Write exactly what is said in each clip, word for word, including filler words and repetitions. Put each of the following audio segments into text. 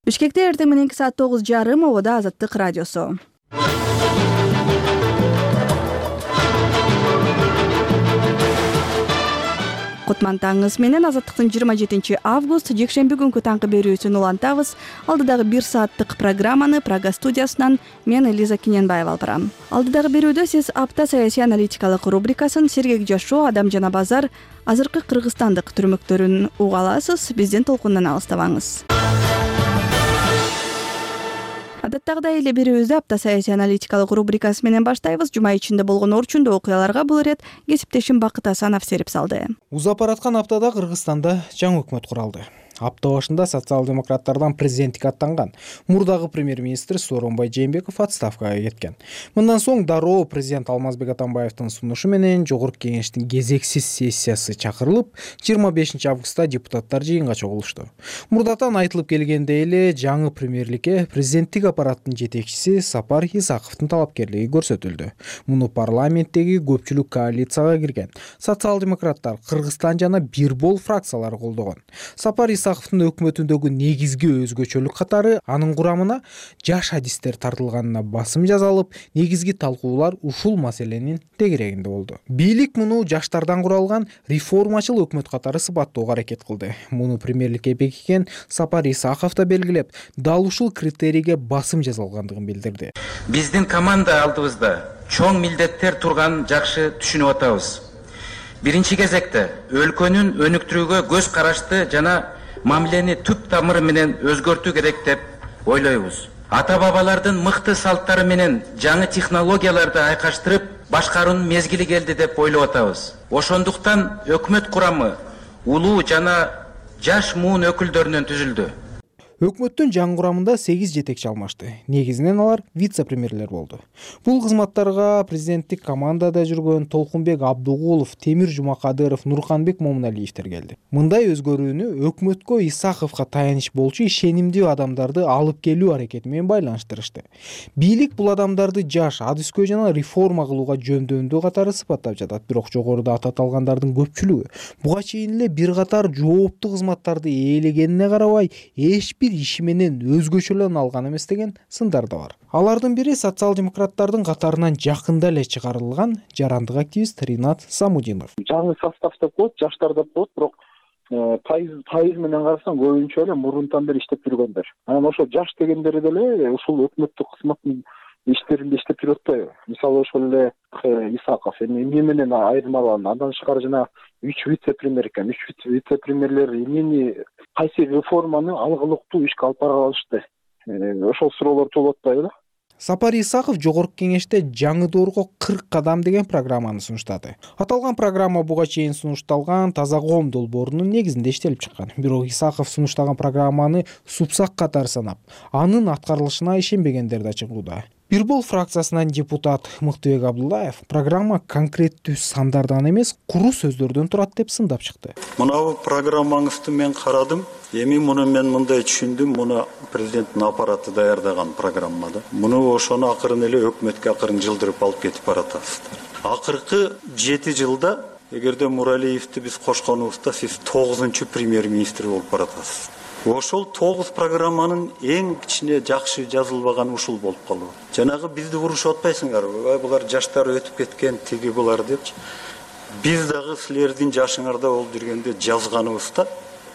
Бишкекте эртең мененки саат тогуз жарым ободо Азаттык радиосу. Кутмантаңыз менен Азаттыктын жыйырма жетинчи август жекшемби күнкү таңкы берүүсүн улантабыз. Алдыдагы бир сааттык программаны Прага студиясынан мен Элиза Киненбаева алып барам. Алдыдагы берүүдө сиз апта саясий аналитикалык рубрикасын Сергек Жашоо, Адам жана Базар азыркы кыргызстандык түрмөктөрүн уга аласыз. Биздин толкундан алыстабаңыз. Адаттагыдай эле берүүбүздү апта саясий аналитикалык рубрикасы менен баштайбыз. Жума ичинде болгон орчундуу окуяларга бул ирет кесиптешим Бакыт Асанов серип салды. Узап бараткан аптада Кыргызстанда жаңы өкмөт куралды. Апта башында социал-демократтардан президенттикке аттанган мурдагы премьер-министр Сооронбай Жээнбеков отставкага кеткен. Мындан соң дароо президент Алмазбек Атамбаевдин сунушу менен Жогорку кеңештин кезексиз сессиясы чакырылып, жыйырма бешинчи августта депутаттар жыйынга чогулушту. Мурдатан айтылып келгендей эле жаңы премьерликке президенттик аппараттын жетекчиси Сапар Исаковдун талапкерлиги көрсөтүлдү. Муну парламенттеги көпчүлүк коалицияга кирген социал-демократтар, Кыргызстан жана Бирбол фракциялары колдогон. Сапар Исаковдун өкмөтүндөгү негизги өзгөчөлүк катары анын курамына жаш адистер тартылганына басым жасалып, негизги талкуулар ушул маселенин тегерегинде болду. Бийлик муну жаштардан куралган реформачыл өкмөт катары сыпаттоого аракет кылды. Муну премьерликке бекиген Сапар Исаков да белгилеп, дал ушул критерийге басым жасалгандыгын билдирди. Биздин команда алдыбызда чоң милдеттер турганын жакшы түшүнүп атабыз. Биринчи кезекте өлкөнүн өнүктүрүүгө көз карашты жана мамилени түп тамыры менен өзгөртүү керек деп ойлойбуз. Ата бабалардын мыкты салттары менен жаңы технологияларды айкаштырып, башкаруунун мезгили келди деп ойлоп атабыз. Ошондуктан өкмөт курамы улуу жана жаш муун өкүлдөрүнөн түзүлдү. Өкмөттүн жаңы курамында сегиз жетекчи алмашты. Негизинен алар вице-премьерлер болду. Бул кызматтарга президенттик командада жүргөн Толкунбек Абдугулов, Темир Жумакадыров, Нурканбек Момуналиевдер келди. Мындай өзгөрүүнү өкмөткө Исаковго таяныч болчу ишенимдүү адамдарды алып келүү аракети менен байланыштырышты. Бийлик бул адамдарды жаш, адыскө жана реформа кылууга жөндөмдүү катары сыпаттап жатат. Бирок жогоруда аталгандардын көпчүлүгү буга чейин эле бир катар жооптуу кызматтарды ээлегенине карабай, эч бир иши менен өзгөчөлөн алган эмес деген сындар да бар. Алардын бири социал-демократтардын катарынан жакында эле чыгарылган жарандык активист Ринат Самудинов. Жаңы составда болот, жаштарда болот, бирок пайыз пайыз менен карасаң көбүнчө эле мурунтан бери иштеп жүргөндөр. Анан ошо жаш дегендери деле ушул өкмөттүк кызматтын иштеринде иштеп жүрүп атпайбы? Мисалы ошол эле Исаков эми эмне менен айырмаланат? Андан тышкары жана үч вице-премьер экен. үч вице-премьерлер эмнени кайсы реформаны алгылыктуу ишке алып бара алышты? Ошол суроолор туулуп атпайбы? Сапар Исаков Жогорку кеңеште жаңы доорго кырк кадам деген программаны сунуштады. Аталган программа буга чейин сунушталган Таза коом долбоорунун негизинде иштелип чыккан. Бирок Исаков сунуштаган программаны супсак катары санап, анын аткарылышына ишенбегендер да чыгууда. Бирбол фракциясынан депутат Мыктыбек Абдуллаев программа конкреттүү сандардан эмес, куру сөздөрдөн турат деп сындап чыкты. Мынау программаңызды мен карадым. Эми муну мен мындай түшүндүм, муну президенттин аппараты даярдаган программа да. Муну ошону акырын эле өкмөткө акырын жылдырып алып кетип баратасыздар. Акыркы жети жылда, эгерде Муралиевди биз кошконубузда, сиз тогузунчу премьер-министр болуп баратасыз. Ошол тогуз программанын эң кичине жакшы жазылбаган ушул болуп калды. Жанагы бизди урушуп атпайсыңарбы? Булар жаштар өтүп кеткен, тиги булар депчи. Биз дагы силердин жашыңарда болуп жүргөндө жазганыбызда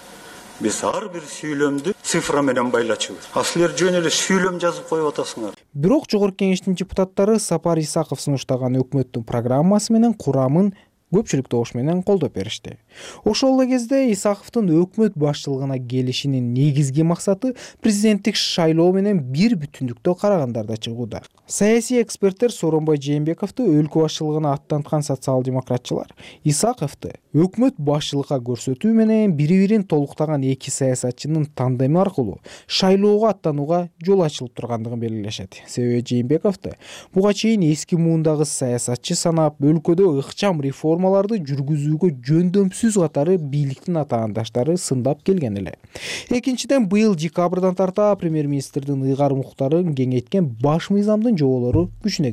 биз ар бир сүйлөмдү цифра менен байлачубуз. А силер жөн эле сүйлөм жазып коюп атасыңар. Бирок Жогорку кеңештин депутаттары Сапар Исаков сунуштаган өкмөттүн программасы менен курамын көпчүлүк добуш менен колдоп беришти. Ошол эле кезде Исаковдун өкмөт башчылыгына келишинин негизги максаты президенттик шайлоо менен бир бүтүндүктө карагандарда чыгууда. Саясий эксперттер Сооронбай Жээнбековду өлкө башчылыгына аттанткан социал-демократчылар Исаковду өкмөт башчылыкка көрсөтүү менен бири-бирин толуктаган эки саясатчынын тандеми аркылуу шайлоого аттанууга жол ачылып тургандыгын белгилешет. Себеби Жээнбековду буга чейин эски муундагы саясатчы санап, өлкөдө ыкчам реформаларды жүргүзүүгө жөндөмсүз катары бийликтин атаандаштары сындап келген эле. Экинчиден, быйыл декабрдан тарта премьер-министрдин ыйгарым укуктарын кеңейткен баш мыйзамдын жоболору күчүнө кирет.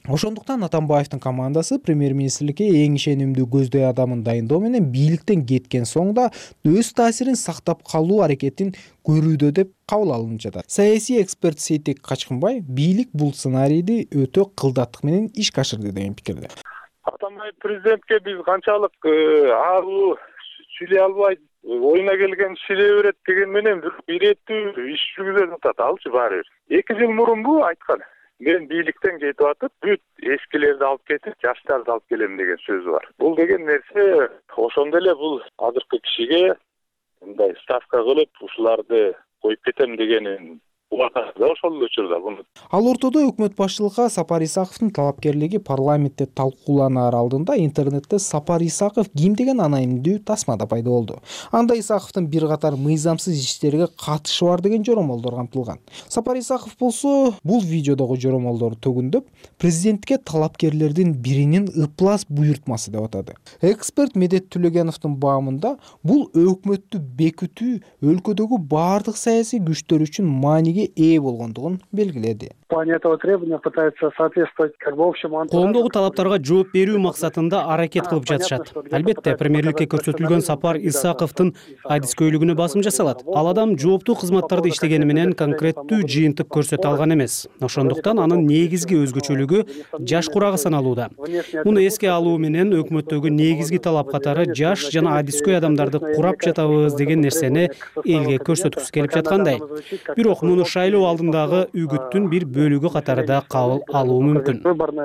Ошондуктан Атамбаевдин командасы премьер-министрликке эң ишенимдүү көздөй адамын дайындоо менен бийликтен кеткен соң да өз таасирин сактап калуу аракетин көрүүдө деп кабыл алынып жатат. Саясий эксперт Сейтек Качкынбай бийлик бул сценарийди өтө кылдаттык менен ишке ашырды деген пикирде. Атамбаев президентке биз канчалык аруу сүйлөй албайт, оюна келген сүйлөй берет деген менен бир иреттүү иш жүргүзүп атат алчы баары бир. эки жыл мурунбу айткан. Мен бийликтен кетип атып, бүт эскилерди алып кетип, жаштарды алып келем деген сөзү бар. Бул деген нерсе ошондо эле бул азыркы кишиге мындай ставка кылып, ушуларды коюп кетем дегенин убакытында ошол учурда буну. Ал ортодо өкмөт башчылыкка Сапар Исаковдун талапкерлиги парламентте талкууланаар алдында интернетте Сапар Исаков ким деген анайымдуу тасма да пайда болду. Анда Исаковдун бир катар мыйзамсыз иштерге катышы бар деген жоромолдор камтылган. Сапар Исаков болсо бул видеодогу жоромолдорду төгүндөп, президентке талапкерлердин биринин ыплас буйртмасы деп атады. Эксперт Медет Түлөгеновдун баамында бул өкмөттү бекитүү өлкөдөгү бардык саясий күчтөр үчүн мааниге ээ болгондугун белгиледи. Коомдогу талаптарга жооп берүү максатында аракет кылып жатышат. Албетте, премьерликке көрсөтүлгөн Сапар Исаковдун адискөйлүгүнө басым жасалат. Ал адам жооптуу кызматтарды иштегени менен конкреттүү жыйынтык көрсөтө алган эмес. Ошондуктан анын негизги өзгөчөлүгү жаш курагы саналууда. Муну эске алуу менен өкмөттөгү негизги талап катары жаш жана адискөй адамдарды курап жатабыз деген нерсени элге көрсөткүсү келип жаткандай. Бирок муну шайлоо алдындагы үгүттүн бир бөлүгү катарында кабыл алуу мүмкүн.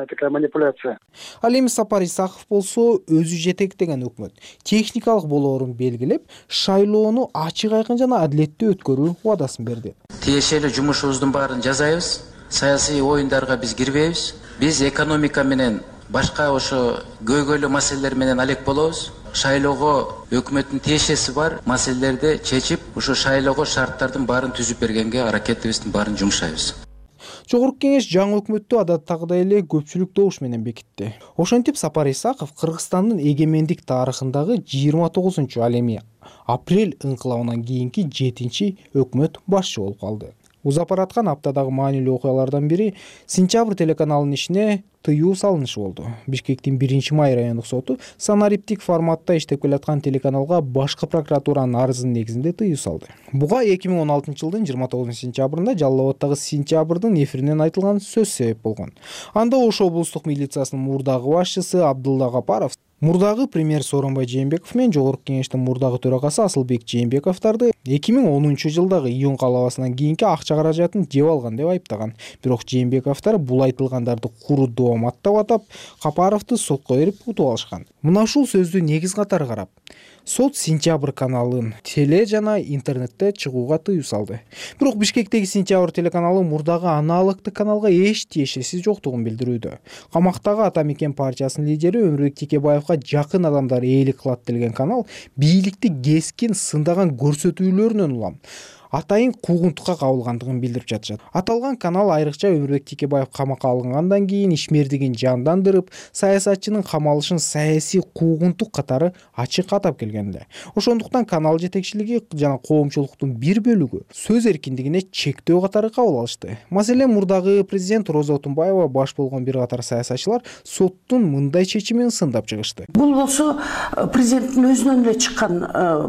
Ал эми Сапар Исаков болсо өзү жетектеген өкмөт техникалык болоорун белгилеп, шайлоону ачык айкын жана адилеттүү өткөрүү убадасын берди. Тиешелүү жумушубуздун баарын жасайбыз. Саясий оюндарга биз кирбейбиз. Биз экономика менен башка ошо көйгөйлүү маселелер менен алек болобуз. Шайлоого өкмөттүн тиешеси бар маселелерди чечип, ошо шайлоого шарттардын баарын түзүп бергенге аракетибиздин баарын жумшайбыз. Жогорку кеңеш жаңы өкмөттү адаттагыдай эле көпчүлүк добуш менен бекитти. Ошентип Сапар Исаков Кыргызстандын эгемендик тарыхындагы жыйырма тогузунчу, ал эми апрель ыңкылабынан кийинки жетинчи өкмөт башчы болуп калды. Узап бараткан аптадагы маанилүү окуялардан бири Сентябрь телеканалынын ишине тыюу салынышы болду. Бишкектин биринчи май райондук соту санариптик форматта иштеп келаткан телеканалга башкы прокуратуранын арызынын негизинде тыюу салды. Буга эки миң он алтынчы жылдын жыйырма тогузунчу сентябрында Жалал Абаддагы Сентябрдын эфиринен айтылган сөз себеп болгон. Анда Ош облустук милициясынын мурдагы башчысы Абдулла Гапаров, мурдагы премьер Сооронбай Жээнбеков менен Жогорку кеңештин мурдагы төрагасы Асылбек Жээнбековдорду эки миң онунчу жылдагы июнь калабасынан кийинки акча каражатын жеп алган деп айыптаган. Бирок Жээнбековдор бул айтылгандарды куру дооматтап атап, Капаровду сотко берип утуп алышкан. Мына ушул сөздү негиз катары карап, сот Сентябрь каналын теле жана интернетте чыгууга тыюу салды. Бирок Бишкектеги Сентябрь телеканалы мурдагы аналогдук каналга эч тиешеси жоктугун билдирүүдө. Камактагы Ата Мекен партиясынын лидери Өмүрбек Текебаевга жакын адамдар ээлик кылат делген канал бийликти кескин сындаган көрсөтүүлөрүнөн улам атайын куугунтукка кабылгандыгын билдирип жатышат. Аталган канал айрыкча Өмүрбек Текебаев камакка алынгандан кийин ишмердигин жандандырып, саясатчынын камалышын саясий куугунтук катары ачык атап келгенде. Ошондуктан канал жетекчилиги жана коомчулуктун бир бөлүгү сөз эркиндигине чектөө катары кабыл алышты. Маселен, мурдагы президент Роза Отунбаева баш болгон бир катар саясатчылар соттун мындай чечимин сындап чыгышты. Бул болсо президенттин өзүнөн эле чыккан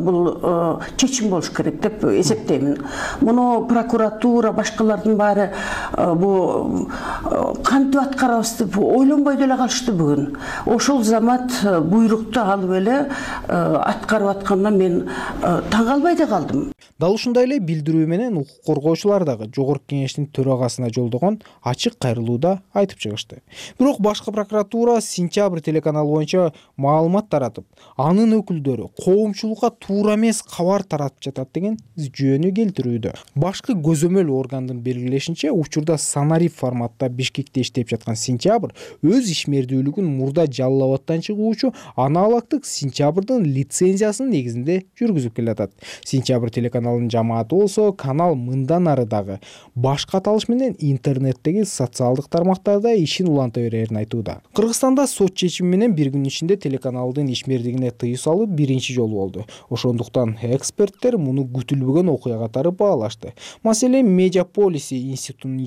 бул чечим болуш керек деп эсептейм. Муну прокуратура, башкалардын баары бу кантип аткарабыз деп ойлонбой деле калышты бүгүн. Ошол замат буйрукту алып эле аткарып аткандан мен таң калбай да калдым. Дал ушундай эле билдирүү менен укук коргоочулар дагы Жогорку кеңештин төрагасына жолдогон ачык кайрылууда айтып чыгышты. Бирок башкы прокуратура Сентябрь телеканалы боюнча маалымат таратып, анын өкүлдөрү коомчулукка туура эмес кабар таратып жатат деген жүйөнү келтирүүдө. Башкы көзөмөл органдын белгилешинче, учурда санарип форматта Бишкекте иштеп жаткан Сентябрь өз ишмердүүлүгүн мурда Жалал Абадтан чыгуучу аналогдук Сентябрдын лицензиясынын негизинде жүргүзүп келатат. Сентябрь телеканалынын жамааты болсо канал мындан ары дагы башка аталыш менен интернеттеги социалдык тармактарда ишин уланта берерин айтууда. Кыргызстанда сот чечими менен бир күн ичинде телеканалдын ишмердигине тыюу салуу биринчи жолу болду. Ошондуктан эксперттер муну күтүлбөгөн окуя катары баалашты. Маселен, Медиаполис институтунун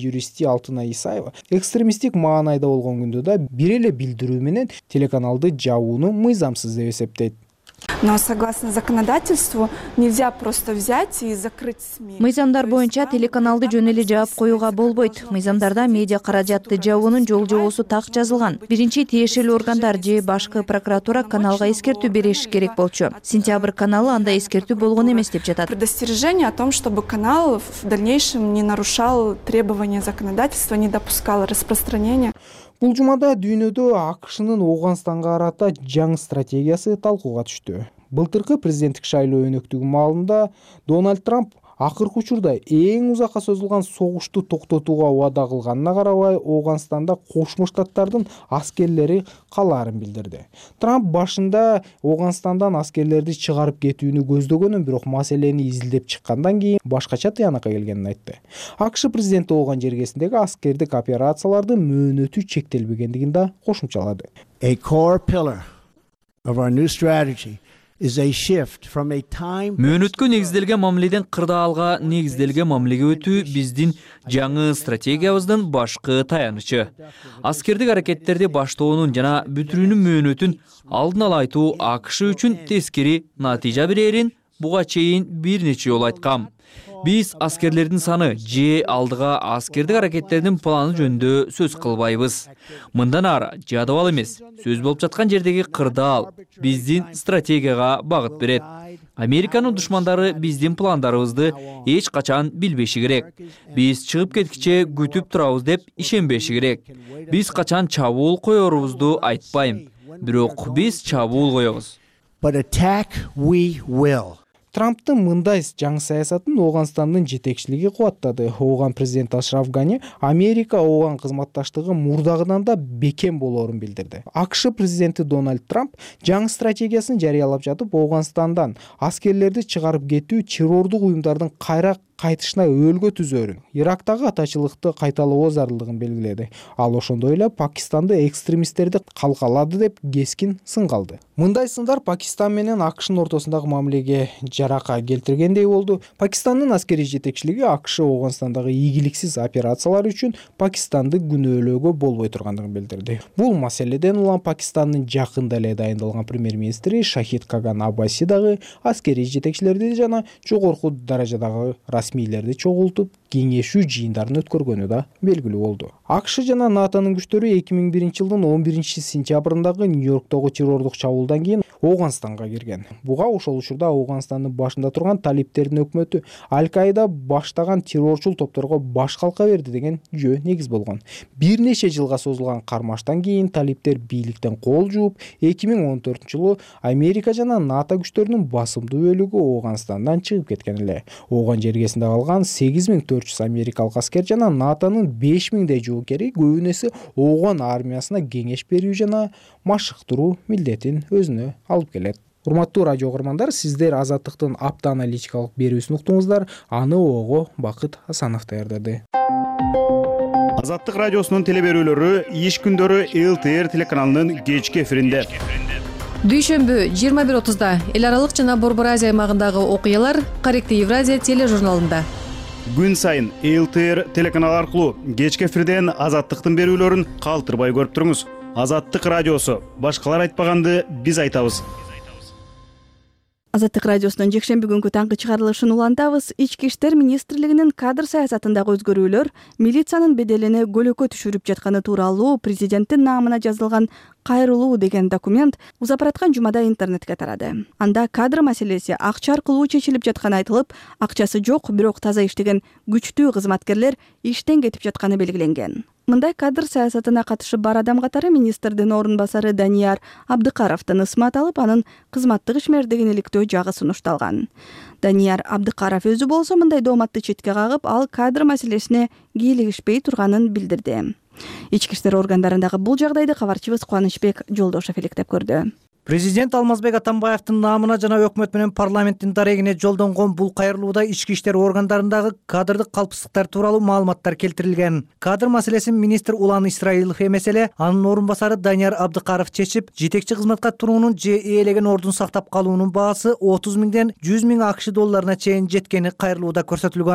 юристи Алтынай Исаева экстремисттик маанайда болгон күндө да бир эле билдирүү менен телеканалды жабууну мыйзамсыз деп эсептейт. Но согласно законодательству нельзя просто взять и закрыть СМИ. Мыйзамдар боюнча телеканалды жөн эле жаап коюуга болбойт. Мыйзамдарда медиа каражатты жабуунун жол жобосу так жазылган. Биринчи тиешелүү органдар же башкы прокуратура каналга эскертүү бериш керек болчу. Сентябрь каналы анда эскертүү болгон эмес деп жатат. Предостережение о том, чтобы канал в дальнейшем не нарушал требования законодательства, не допускал распространения. Бул жумада дүйнөдө АКШнын Ооганстанга карата жаңы стратегиясы талкууга түштү. Былтыркы президенттик шайлоо өнөктүгү маалында Дональд Трамп акыркы учурда эң узакка созулган согушту токтотууга убада кылганына карабай Ооганстанда Кошмо Штаттардын аскерлери калаарын билдирди. Трамп башында Ооганстандан аскерлерди чыгарып кетүүнү көздөгөнүн, бирок маселени изилдеп чыккандан кийин башкача тыянакка келгенин айтты. АКШ президенти болгон жергесиндеги аскердик операциялардын мөөнөтү чектелбегендигин да кошумчалады. A core pillar of our new strategy is a shift from a time мөөнөткө негизделген мамиледен кырдаалга негизделген мамилеге өтүү биздин жаңы стратегиябыздын башкы таянычы. Аскердик аракеттерди баштоонун жана бүтүрүүнүн мөөнөтүн алдын ала айтуу АКШ үчүн тескери натыйжа берерин буга чейин бир нече жолу айткам. Биз аскерлердин саны же алдыга аскердик аракеттердин планы жөнүндө сөз кылбайбыз. Мындан ары жадыбал эмес, сөз болуп жаткан жердеги кырдаал биздин стратегияга багыт берет. Американын душмандары биздин пландарыбызды эч качан билбеши керек. Биз чыгып кеткиче күтүп турабыз деп ишенбеши керек. Биз качан чабуул коерубузду айтпайм, бирок биз чабуул коебуз. But attack we will. Трамптын мындай жаңы саясатын Ооганстандын жетекчилиги кубаттады. Ооган президент Ашраф Гани Америка Ооган кызматташтыгы мурдагыдан да бекем болоорун билдирди. АКШ президенти Дональд Трамп жаңы стратегиясын жарыялап жатып, Ооганстандан аскерлерди чыгарып кетүү террордук уюмдардын кайра кайтышына өлгө түзөрүн, Ирактагы атачылыкты кайталоо зарылдыгын белгиледи. Ал ошондой эле Пакистанды экстремисттерди калкалады деп кескин сын калды. Мындай сындар Пакистан менен АКШнын ортосундагы мамилеге жарака келтиргендей болду. Пакистандын аскерий жетекчилиги АКШ Ооганстандагы ийгиликсиз операциялар үчүн Пакистанды күнөөлөөгө болбой тургандыгын билдирди. Бул маселеден улам Пакистандын жакында эле дайындалган премьер-министри Шахид Каган Аббаси дагы аскерий жетекчилерди жана жогорку даражадагы расмийлерди чогултуп, кеңешүү жыйындарын өткөргөнү да белгилүү болду. АКШ жана НАТОнун күчтөрү эки миң биринчи жылдын он биринчи сентябрындагы Нью-Йорктогу террордук чабуулдан кийин Ооганстанга кирген. Буга ошол учурда Ооганстандын башында турган талиптердин өкмөтү Аль-Каида баштаган террорчул топторго баш калка берди деген жөө негиз болгон. Бир нече жылга созулган кармаштан кийин талиптер бийликтен кол жууп, эки миң он төртүнчү жылы Америка жана НАТО күчтөрүнүн басымдуу бөлүгү Ооганстандан чыгып кеткен эле. Ооган жергесинде калган сегиз миң төрт жүз америкалык аскер жана НАТОнун беш миңдей жоокери көбүнесе Ооган армиясына кеңеш берүү жана машыктыруу милдетин өзүнө алып келет. Урматтуу радио угармандар, сиздер Азаттыктын апта аналитикалык берүүсүн уктуңуздар. Аны ого Бакыт Асанов даярдады. Азаттык радиосунун телеберүүлөрү иш күндөрү эл тэ эр телеканалынын кечки эфиринде. Дүйшөмбү жыйырма бир отузда эл аралык жана Борбор Азия аймагындагы окуялар Каректи Евразия тележурналында. Күн сайын эл тэ эр телеканалы аркылуу кечки эфирден Азаттыктын берүүлөрүн калтырбай көрүп туруңуз. Азаттык радиосу, башкалар айтпаганды биз айтабыз. Азаттык радиосунун жекшемби күнгү таңкы чыгарылышын улантабыз. Ички иштер министрлигинин кадр саясатындагы өзгөрүүлөр милициянын беделине көлөкө түшүрүп жатканы тууралуу президенттин наамына жазылган кайрылуу деген документ узапараткан жумада интернетке тарады. Анда кадр маселеси акча аркылуу чечилип жатканы айтылып, акчасы жок, бирок таза иштеген күчтүү кызматкерлер иштен кетип жатканы белгиленген. Мындай кадр саясатына катышып бар адам катары министрдин орун басары Данияр Абдыкаровдун ысмат алып, анын кызматтык ишмердигин иликтөө жагы сунушталган. Данияр Абдыкаров өзү болсо мындай дооматты четке кагып, ал кадр маселесине кийлигишпей турганын билдирди. Ички иштер органдарындагы бул жагдайды кабарчыбыз Кубанычбек Жолдошов иликтеп көрдү. Президент Алмазбек Атамбаевдин наамына жана өкмөт менен парламенттин дарегине жолдонгон бул кайрылууда ички иштер органдарындагы кадрдык калпсыздыктар тууралуу маалыматтар келтирилген. Кадр маселесин министр Улан Исраилов эмес эле анын орун басары Данияр Абдыкаров чечип, жетекчи кызматка туруунун же ээлеген ордун сактап калуунун баасы отуз миңден жүз миң акш долларына чейин жеткени кайрылууда көрсөтүлгөн.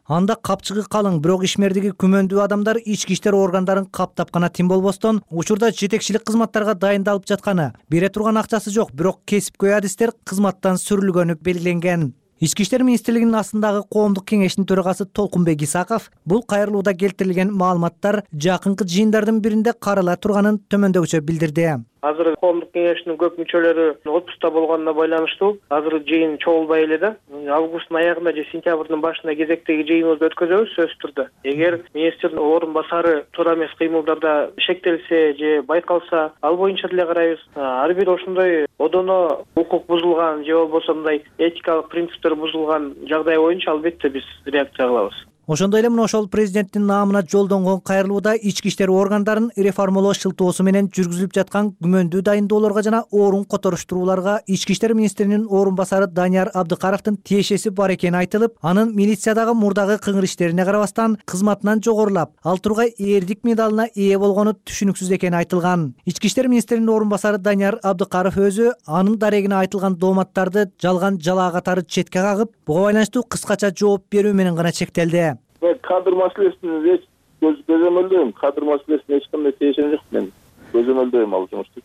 Анда капчыгы калың, бирок ишмердиги күмөндүү адамдар ички иштер органдарын каптап гана тим болбостон, учурда жетекчилик кызматтарга дайындалып жатканы, бере турган акчасы жок, бирок кесипкөй адистер кызматтан сүрүлгөнү белгиленген. Ички иштер министрлигинин астындагы коомдук кеңештин төрагасы Толкунбек Исаков бул кайрылууда келтирилген маалыматтар жакынкы жыйындардын биринде карала турганын төмөндөгүчө билдирди. Азыр коомдук кеңештин көп мүчөлөрү отпуска болгонуна байланыштуу азыр жыйын чогулбай эле да. Августтун аягында же сентябрдын башында кезектеги жыйыныбызды өткөзөбүз сөзсүз түрдө. Эгер министрдин орун басары туура эмес кыймылдарда шектелсе же байкалса, ал боюнча деле карайбыз. Ар бир ошондой одоно укук бузулган же болбосо мындай этикалык принциптер бузулган жагдай боюнча албетте биз реакция кылабыз. Ошондой эле мына ошол президенттин наамына жолдонгон кайрылууда ички иштер органдарын реформалоо шылтоосу менен жүргүзүлүп жаткан күмөндүү дайындоолорго жана орун которуштурууларга ички иштер министринин орун басары Данияр Абдыкаровдун тиешеси бар экени айтылып, анын милициядагы мурдагы кыңыр иштерине карабастан кызматынан жогорулап, ал тургай эрдик медалына ээ болгону түшүнүксүз экени айтылган. Ички иштер министринин орун басары Данияр Абдыкаров өзү анын дарегине айтылган дооматтарды жалган жалаа катары четке кагып, буга байланыштуу кыскача жооп берүү менен гана чектелди. Кадр маселесин эч көзөмөлдөйм. Кадр маселесине эч кандай тиешем жок мен. Көзөмөлдөйм ал жумушту.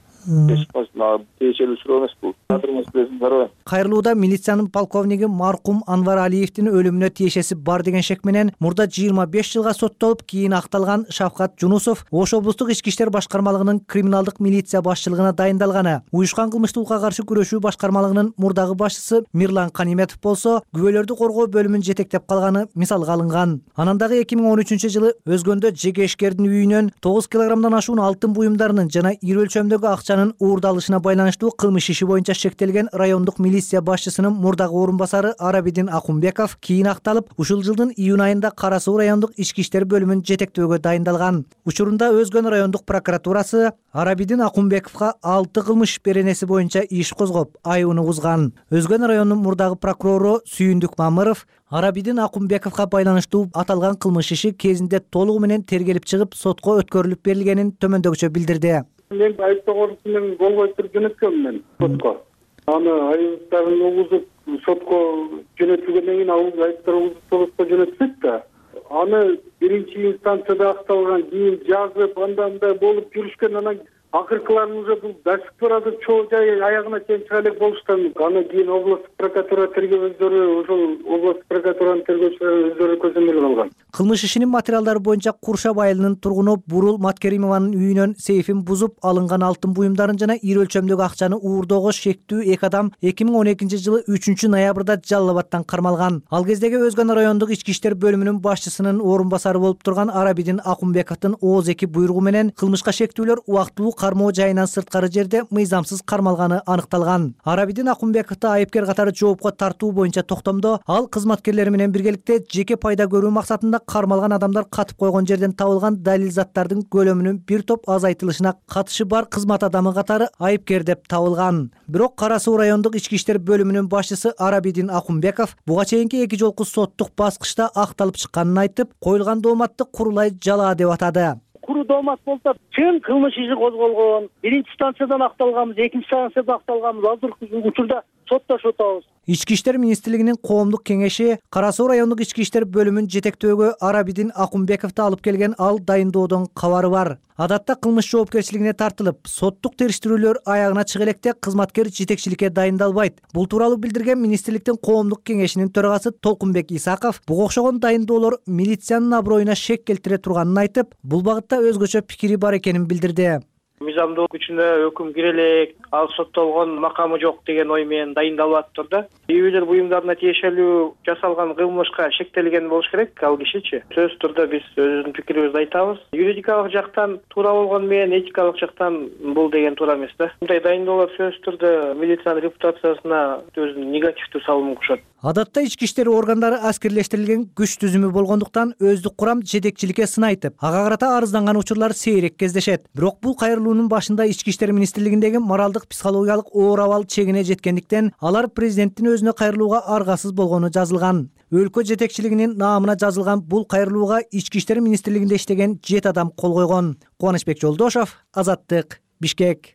Тиешелүү суроо эмес бул. Кадр маселесин карабайм. Кайрылууда милициянын полковниги маркум Анвар Алиевдин өлүмүнө тиешеси бар деген шек менен мурда жыйырма беш жылга соттолуп, кийин акталган Шавкат Жунусов Ош облустук ички иштер башкармалыгынын криминалдык милиция башчылыгына дайындалганы. Уюшкан кылмыштуулукка каршы күрөшүү башкармалыгынын мурдагы башчысы Мирлан Каниметов болсо, күбөлөрдү коргоо бөлүмүн жетектеп калганы мисалга алынган. Анан дагы эки миң он үчүнчү жылы Өзгөндө жеке ишкердин үйүнөн тогуз килограммдан ашуун алтын буюмдарынын жана ири өлчөмдөгү акчанын уурдалышына байланыштуу кылмыш иши боюнча шектелген райондук милиция башчысынын мурдагы орун басары Арабидин Акумбеков кийин акталып, ушул жылдын июнь айында Кара Суу райондук ички иштер бөлүмүн жетектөөгө дайындалган. Учурунда Өзгөн райондук прокуратурасы Арабидин Акумбековго алты кылмыш беренеси боюнча иш козгоп, айыбын угузган. Өзгөн районунун мурдагы прокурору Сүйүндүк Мамыров Арабидин Акумбековго байланыштуу аталган кылмыш иши кезинде толугу менен тергелип чыгып, сотко өткөрүлүп берилгенин төмөндөгүчө билдирди. Мен айыптоогусу менен болбойтур жөнөткөм мен сотко. Аны айыптарын угузуп сотко жөнөтүлгөндөн кийин ал айыптар угузуп сотко жөнөтүлөт да. Аны биринчи инстанцияда акталган, кийин жазып, андан да болуп жүрүшкөн, анан акыркыларын уже бул дасып барады, чоо жай аягына чейин чыга элек болуштан, аны кийин областтык прокуратура тергөө өздөрү, ошол областтык прокуратуранын тергөөчүлөрү өздөрү көзөмөл алган. Кылмыш ишинин материалдары боюнча Куршап айылынын тургуну Бурул Маткеримованын үйүнөн сейфин бузуп, алынган алтын буюмдарын жана ири өлчөмдөгү акчаны уурдоого шектүү эки адам эки миң он экинчи жылы үчүнчү ноябрда Жалал Абадтан кармалган. Ал кездеги Өзгөн райондук ички иштер бөлүмүнүн башчысынын орун басары болуп турган Арабидин Акумбековдун ооз эки буйругу менен кылмышка шектүүлөр убактылуу кармоо жайынан сырткары жерде мыйзамсыз кармалганы аныкталган. Арабидин Акумбековду айыпкер катары жоопко тартуу боюнча токтомдо ал кызматкерлери менен биргеликте жеке пайда көрүү максатында кармалган адамдар катып койгон жерден табылган далил заттардын көлөмүнүн бир топ азайтылышына катышы бар кызмат адамы катары айыпкер деп табылган. Бирок Кара Суу райондук ички иштер бөлүмүнүн башчысы Арабидин Акумбеков буга чейинки эки жолку соттук баскычта акталып чыкканын айтып, коюлган дооматты курулай жалаа деп атады. Куру доомат болсо, чын кылмыш иши козголгон, биринчи станциядан акталганбыз, экинчи станциядан акталганбыз, азыркы учурда соттошуп атабыз. Ички иштер министрлигинин коомдук кеңеши Кара Суу райондук ички иштер бөлүмүн жетектөөгө Арабидин Акумбековду алып келген ал дайындоодон кабары бар. Адатта кылмыш жоопкерчилигине тартылып, соттук териштирүүлөр аягына чыга электе кызматкер жетекчиликке дайындалбайт. Бул тууралуу билдирген министрликтин коомдук кеңешинин төрагасы Толкунбек Исаков буга окшогон дайындоолор милициянын аброюна шек келтире турганын айтып, бул багытта өзгөчө пикири бар экенин билдирди. Мыйзамдуу күчүнө өкүм кире элек, ал соттолгон макамы жок деген ой менен дайындалып атыптыр да. Үйүлөр буюмдарына тиешелүү жасалган кылмышка шектелген болуш керек ал кишичи. Сөзсүз түрдө биз өзүбүздүн пикирибизди айтабыз. Юридикалык жактан туура болгону менен этикалык жактан бул деген туура эмес да. Мындай дайындоолор сөзсүз түрдө милициянын репутациясына өзүнүн негативдүү салымын кошот. Адатта ички иштер органдары аскерлештирилген күч түзүмү болгондуктан өздүк курам жетекчиликке сын айтып, ага карата арызданган учурлар сейрек кездешет. Бирок бул кайрылуунун башында ички иштер министрлигиндеги моралдык психологиялык оор абал чегине жеткендиктен алар президенттин өзүнө кайрылууга аргасыз болгону жазылган. Өлкө жетекчилигинин наамына жазылган бул кайрылууга ички иштер министрлигинде иштеген жети адам кол койгон. Кубанычбек Жолдошов, Азаттык, Бишкек.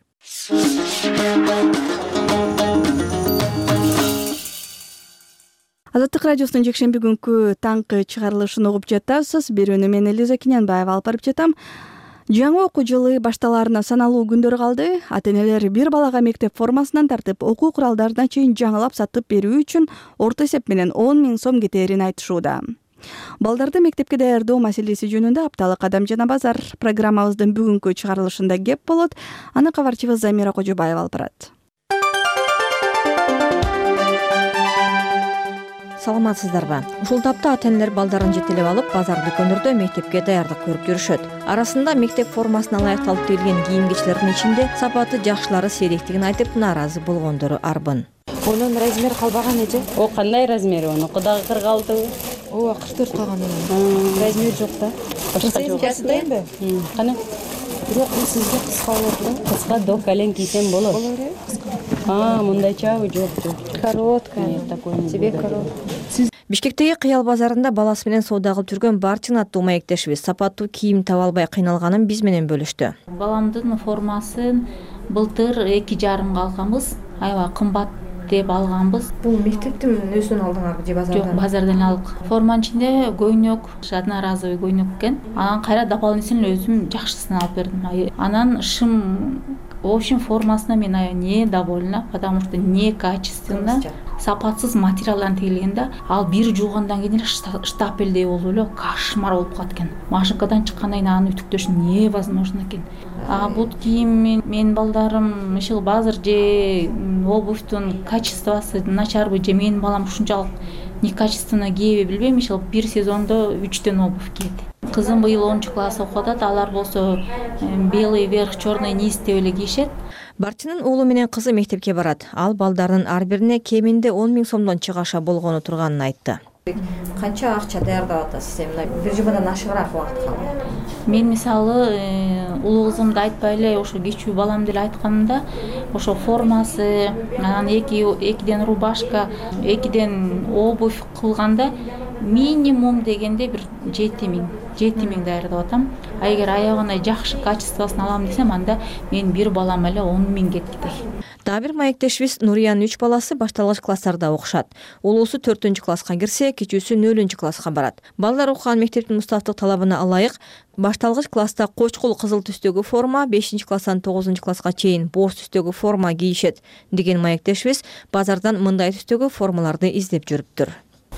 Азаттык радиосунун жекшемби күнкү таңкы чыгарылышын угуп жатасыз. Берүүнү мен Лиза Киненбаева алып барып жатам. Жаңы окуу жылы башталарына саналуу күндөр калды. Ата-энелер бир балага мектеп формасынан тартып окуу куралдарына чейин жаңылап сатып берүү үчүн орто эсеп менен он миң сом кетээрин айтышууда. Балдарды мектепке даярдоо маселеси жөнүндө апталык Кадам жана базар программабыздын бүгүнкү чыгарылышында кеп болот. Аны кабарчыбыз Замира Кожобаева алып барат. Саламатсыздарбы? Ушул тапта ата-энелер балдарын жетелеп алып, базар дүкөндөрдө мектепке даярдык көрүп жүрүшөт. Арасында мектеп формасына ылайыкталып берилген кийим-кечилердин ичинде сапаты жакшылары сейректигин айтып, нааразы болгондору арбын. Онун размер калбаган эже? О, кандай размер? Онуку дагы кырк алты. Ооба, кырк төрт калган эми. Размер жок да. Кырк Кана? Бирок сизге кыска болот да? Кыска до колен кийсем болот. Болот э? А, мындайчабы жок жок. Короткая. Нет, такой не Тебе короткая. Бишкектеги Кыял базарында баласы менен соода кылып жүргөн Барчин аттуу маектешибиз сапаттуу кийим таба албай кыйналганын биз менен бөлүштү. Баламдын формасын былтыр эки жарымга алганбыз. Аябай кымбат деп алганбыз. Бул мектептин өзүнөн алдыңарбы же базардан? Жок, базардан алдык. Форманын ичинде көйнөк, одноразовый көйнөк экен. Анан кайра дополнительно өзүм жакшысын алып бердим. Анан шым в общем, формасына мен не довольна, потому что не качественно, сапатсыз материалдан тигилген да, ал бир жуугандан кийин эле штапелдей болуп эле кошмар болуп калат экен. Машинкадан чыккандан кийин аны үтүктөш невозможно экен. А бут кийим менин балдарым ишил базар же обувьтун качествосы начарбы же менин балам ушунчалык некачественно кийеби билбейм, ишил бир сезондо үчтөн обувь кийет. Кызым быйыл онунчу класс окуп атат, алар болсо белый верх, черный низ деп эле кийишет. Барчынын уулу менен кызы мектепке барат. Ал балдарынын ар бирине кеминде он миң сомдон чыгаша болгону турганын айтты. Канча акча даярдап атасыз? Бир жумадан ашыгыраак убакыт калды. Мен мисалы улуу кызымды айтпай эле ошо кичүү балам деле айтканымда, ошо формасы, анан эки экиден рубашка, экиден обувь кылганда минимум дегенде бир жети миң, жети миң даярдап атам. А эгер аягына жакшы качествосын алам десем, анда мен бир балам эле он миң кетти. Дагы бир маектешибиз Нуриянын үч баласы башталгыч класстарда окушат. Улуусу төртүнчү класска кирсе, кичүүсү нөлүнчү класска барат. Балдар окуган мектептин уставдык талабына ылайык башталгыч класста кочкул кызыл түстөгү форма, бешинчи класстан тогузунчу класска чейин боз түстөгү форма кийишет деген маектешибиз базардан мындай түстөгү формаларды издеп жүрүптүр.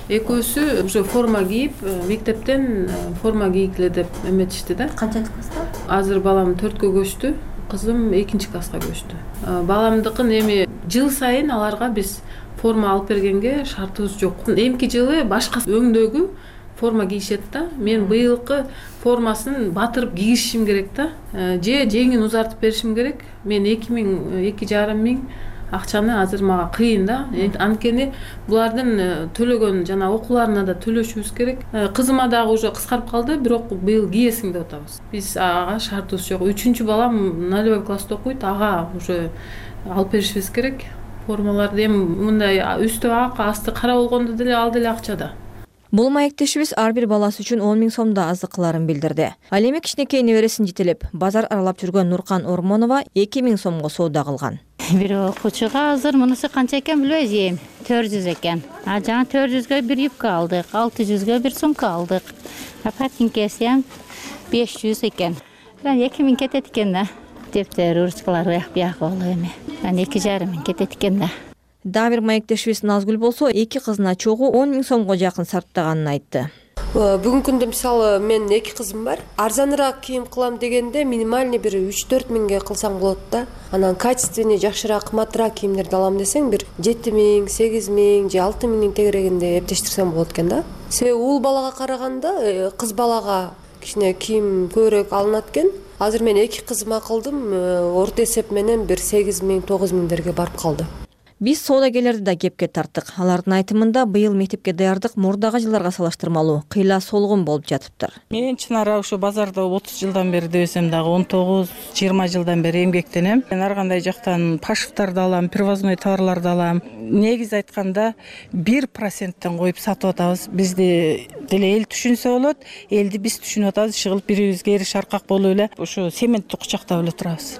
Экөөсү уже форма кийип, мектептен форма кийгиле деп эметишти да. Канчанчы класста? Азыр балам төрткө көчтү, кызым экинчи класска көчтү. Баламдыкын эми жыл сайын аларга биз форма алып бергенге шартыбыз жок. Эмки жылы башка өңдөгү форма кийишет да. Мен быйылкы формасын батырып кийишим керек да. Же жеңин узартып беришим керек. Мен эки миң, эки жарым миң акчаны азыр мага кыйын да. Анткени булардын төлөгөн жана окууларына да төлөшүбүз керек. Кызыма дагы уже кыскарып калды, бирок быйыл кийесиң деп атабыз. Биз ага шартыбыз жок. үчүнчү балам нолевой класста окуйт, ага уже алып беришибиз керек. Формаларды эми мындай үстү ак, асты кара болгондо деле ал деле акчада. Бул маектешибиз ар бир баласы үчүн он миң сомдо аздык кыларын билдирди. Ал эми кичинекей небересин жетелеп, базар аралап жүргөн Нуркан Ормонова эки миң сомго соода кылган. Бир окуучуга азыр мунусу канча экен билбейм, төрт жүз экен. А жаңы төрт жүзгө бир юбка алдык, алты жүзгө бир сумка алдык. А патинкеси беш жүз экен. эки миң кетет экен да. Дептер, ручкалар уяк бияк болуп эми. эки жарым миң кетет экен да. Дагы бир маектешибиз Назгүл болсо эки кызына чогуу он миң сомго жакын сарптаганын айтты. Бүгүнкү күндө мисалы мен эки кызым бар. Арзаныраак кийим кылам дегенде минимальный бир үч төрт миңге кылсаң болот да. Анан качественный жакшыраак, кымбатыраак кийимдерди алам десең бир жети миң, сегиз миң же алты миңдин тегерегинде эптештирсең болот экен да. Себеби уул балага караганда кыз балага кичине кийим көбүрөөк алынат экен. Азыр мен эки кызыма кылдым, орто эсеп менен бир сегиз миң, тогуз миңдерге барып калды. Биз соодагерлерди да кепке тарттык. Алардын айтымында быйыл мектепке даярдык мурдагы жылдарга салыштырмалуу кыйла солгун болуп жатыптыр. Мен чынара ушу базарда отуз жылдан бери десем дагы он тогуз жыйырма жылдан бери эмгектенем. Мен ар кандай жактан пашевтарды алам, привозной товарларды алам. Негизи айтканда бир проценттен коюп сатып атабыз. Бизди деле эл түшүнсө болот. Элди биз түшүнүп атабыз. Иши кылып бирибизге эриş аркак болуп эле ушу сементти кучактап эле турабыз.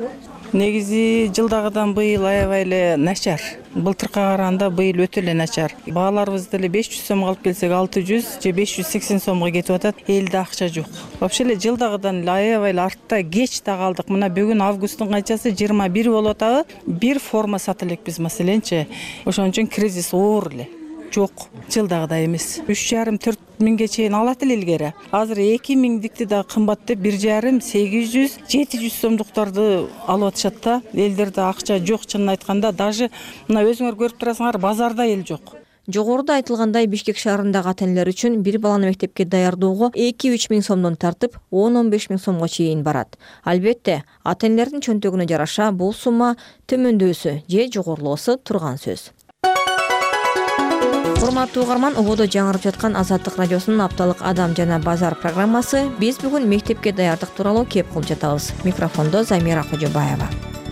негизи жылдагыдан быйыл аябай эле начар. Былтыркыга караганда быйыл өтө эле начар. Бааларыбыз деле беш жүз сомго алып келсек алты жүз же беш жүз сексен сомго кетип атат. Элде акча жок. Вообще эле жылдагыдан эле аябай эле артта кеч да калдык. Мына бүгүн августтун канчасы жыйырма бир болуп атабы. Бир форма сата элекпиз маселенчи. Ошон үчүн кризис оор эле. Жок, жылдагыдай эмес. үч жарым төрт миңге чейин алат эле илгери. Азыр эки миңдикти да кымбат деп бир жарым сегиз жүз жети жүз сомдуктарды алып атышат да. Элдерде акча жок, чынын айтканда, даже мына өзүңөр көрүп турасыңар, базарда эл жок. Жогоруда айтылгандай, Бишкек шаарындагы ата-энелер үчүн бир баланы мектепке даярдоого эки үч миң сомдон тартып он он беш миң сомго чейин барат. Албетте, ата-энелердин чөнтөгүнө жараша бул сумма төмөндөсү же жогорулоосу турган сөз. Урматтуу угарман, ободо жаңырып жаткан Азаттык радиосунун апталык Адам жана базар программасы. Биз бүгүн мектепке даярдык тууралуу кеп кылып жатабыз. Микрофондо Замира Кожобаева.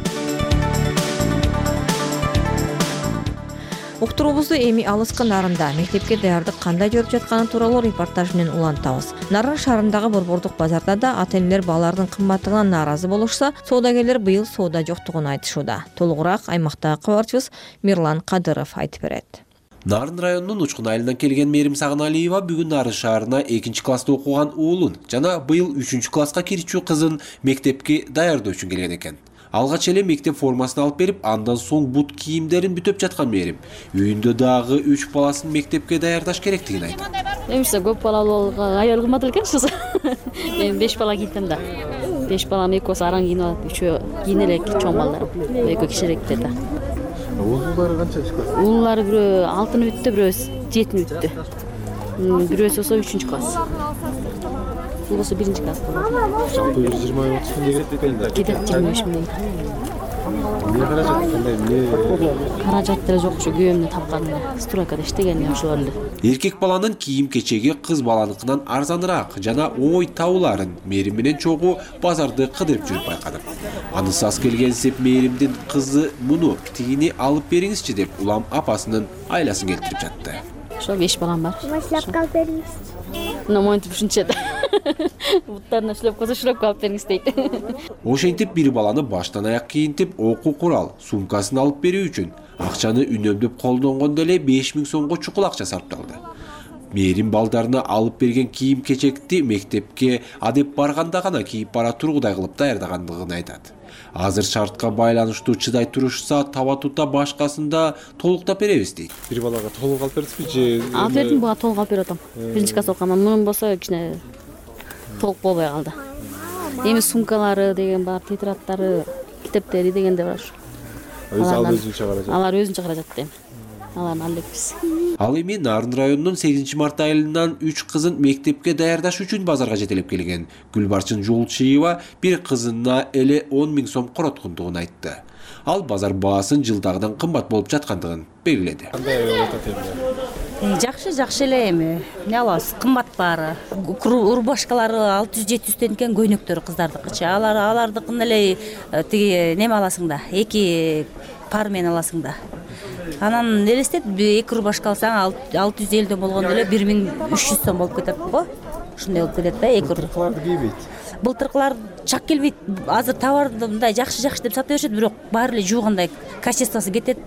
Уктуруубузду эми алыскы Нарында мектепке даярдык кандай жүрүп жатканы тууралуу репортаж менен улантабыз. Нарын шаарындагы борбордук базарда да ата-энелер балалардын кымбаттыгынан нааразы болушса, соодагерлер быйыл соода жоктугун айтышууда. Толугураак аймактагы кабарчыбыз Мирлан Кадыров айтып берет. Нарын районунун Учкун айылынан келген Мээрим Сагыналиева бүгүн Нарын шаарына экинчи класста окуган уулун жана быйыл үчүнчү класска кирчү кызын мектепке даярдоо үчүн келген экен. Алгач эле мектеп формасын алып берип, андан соң бут кийимдерин бүтөп жаткан Мээрим үйүндө дагы үч баласын мектепке даярдаш керектигин айтты. Эмесе көп балалуу аял кылмады экен. Мен беш бала кийдим да. беш балам экөөсү араң кийинип алып, үчөө кийин элек чоң балдар. Экөө кичирээктер да. Уулулары канча класс? Уулулары бирөө алтыны бүттү, бирөөсү жетини бүттү. Бирөөсү болсо үчүнчү класс. Бул болсо биринчи класс болот. Жалпы бир жыйырма отуз миң кетет экен да. Кетет жыйырма беш миң. Эмне каражат кандай, эмне? Каражат деле жокчу, күйөөмдүн тапканы. Стройкада иштеген ошол эле. Эркек баланын кийим-кечеги кыз баланыкынан арзаныраак жана оңой табыларын Мээрим менен чогуу базарды кыдырып жүрүп байкадым. Анысы аз келгенсип Мээримдин кызы муну тигини алып бериңизчи деп улам апасынын айласын келтирип жатты. Ошо беш балам бар. Шлепка алып бериңиз. Мына монтип ушунча да. Буттарына шлепка шлепка алып бериңиз дейт. Ошентип бир баланы баштан аяк кийинтип, окуу курал, сумкасын алып берүү үчүн акчаны үнөмдөп колдонгондо эле беш миң сомго чукул акча сарпталды. Мээрим балдарына алып берген кийим-кечекти мектепке адеп барганда гана кийип бара тургудай кылып даярдагандыгын айтат. Азыр шартка байланыштуу чыдай турушса, таба тута башкасында толуктап беребиз дейт. Бир балага толук алып бердиңизби же? Алып бердим, буга толук алып берип атам. Биринчи класс окугам, мунун болсо кичине толук болбой калды. Эми сумкалары деген бар, тетрадтары, китептери дегенде бар. Алар өзүнчө каражат. Алар өзүнчө каражат дейм. Аларны албекпиз. Ал эми Нарын районунун сегизинчи март айылынан үч кызын мектепке даярдаш үчүн базарга жетелеп келген Гүлбарчын Жолчиева бир кызына эле он миң сом короткондугун айтты. Ал базар баасын жылдагыдан кымбат болуп жаткандыгын белгиледи. Кандай атат эми? Жакшы, жакшы эле эми. Эмне алабыз? Кымбат баары. Урбашкалары алты жүз жети жүздөн экен, көйнөктөрү кыздардыкычы. Алар алардыкын эле тиги неме аласың да, эки пар менен аласың да. Анан элестет, эки рубашка алсаң алты жүз элүүдөн болгондо эле бир миң үч жүз сом болуп кетет го. Ушундай болуп кетет да, эки былтыркыларды кийбейт. Былтыркылар чак келбейт. Азыр товарды мындай жакшы-жакшы деп сата беришет, бирок баары эле жуугандай качествосы кетет.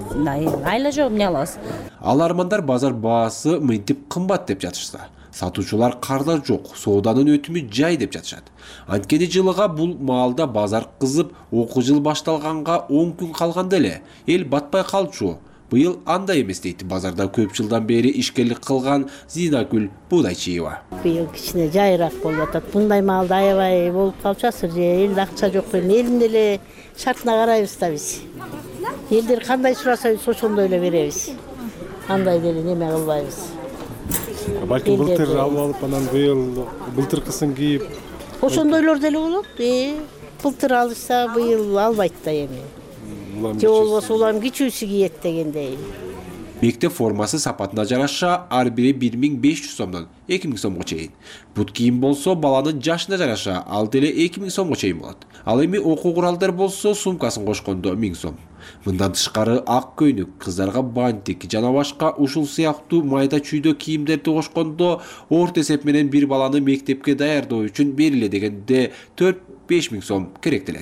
Айла жок, эмне алабыз? Ал армандар базар баасы мынтип кымбат деп жатышса, сатуучулар кардар жок, сооданын өтүмү жай деп жатышат. Анткени жылыга бул маалда базар кызып, окуу жыл башталганга он күн калганда эле эл батпай калчу. Быйыл андай эмес дейт базарда көп жылдан бери ишкерлик кылган Зинагүл Будайчиева. Быйыл кичине жайыраак болуп атат. Мындай маалда аябай болуп калчасыр же, элде акча жок эми, элдин эле шартына карайбыз да биз. Элдер кандай сураса ошондой эле беребиз. Андай деле неме кылбайбыз. Балким былтыр алып алып анан быйыл былтыркысын кийип ошондойлор деле болот. Э, былтыр алышса быйыл албайт да эми. Же болбосо улам кичүүсү кийет дегендей. Мектеп формасы сапатына жараша ар бири бир миң беш жүз сомдон эки миң сомго чейин. Бут кийим болсо баланын жашына жараша ал деле эки миң сомго чейин болот. Ал эми окуу куралдар болсо сумкасын кошкондо миң сом. Мындан тышкары ак көйнөк, кыздарга бантик жана башка ушул сыяктуу майда чүйдө кийимдерди кошкондо орто эсеп менен бир баланы мектепке даярдоо үчүн бериле дегенде төрт беш миң сом керектелет.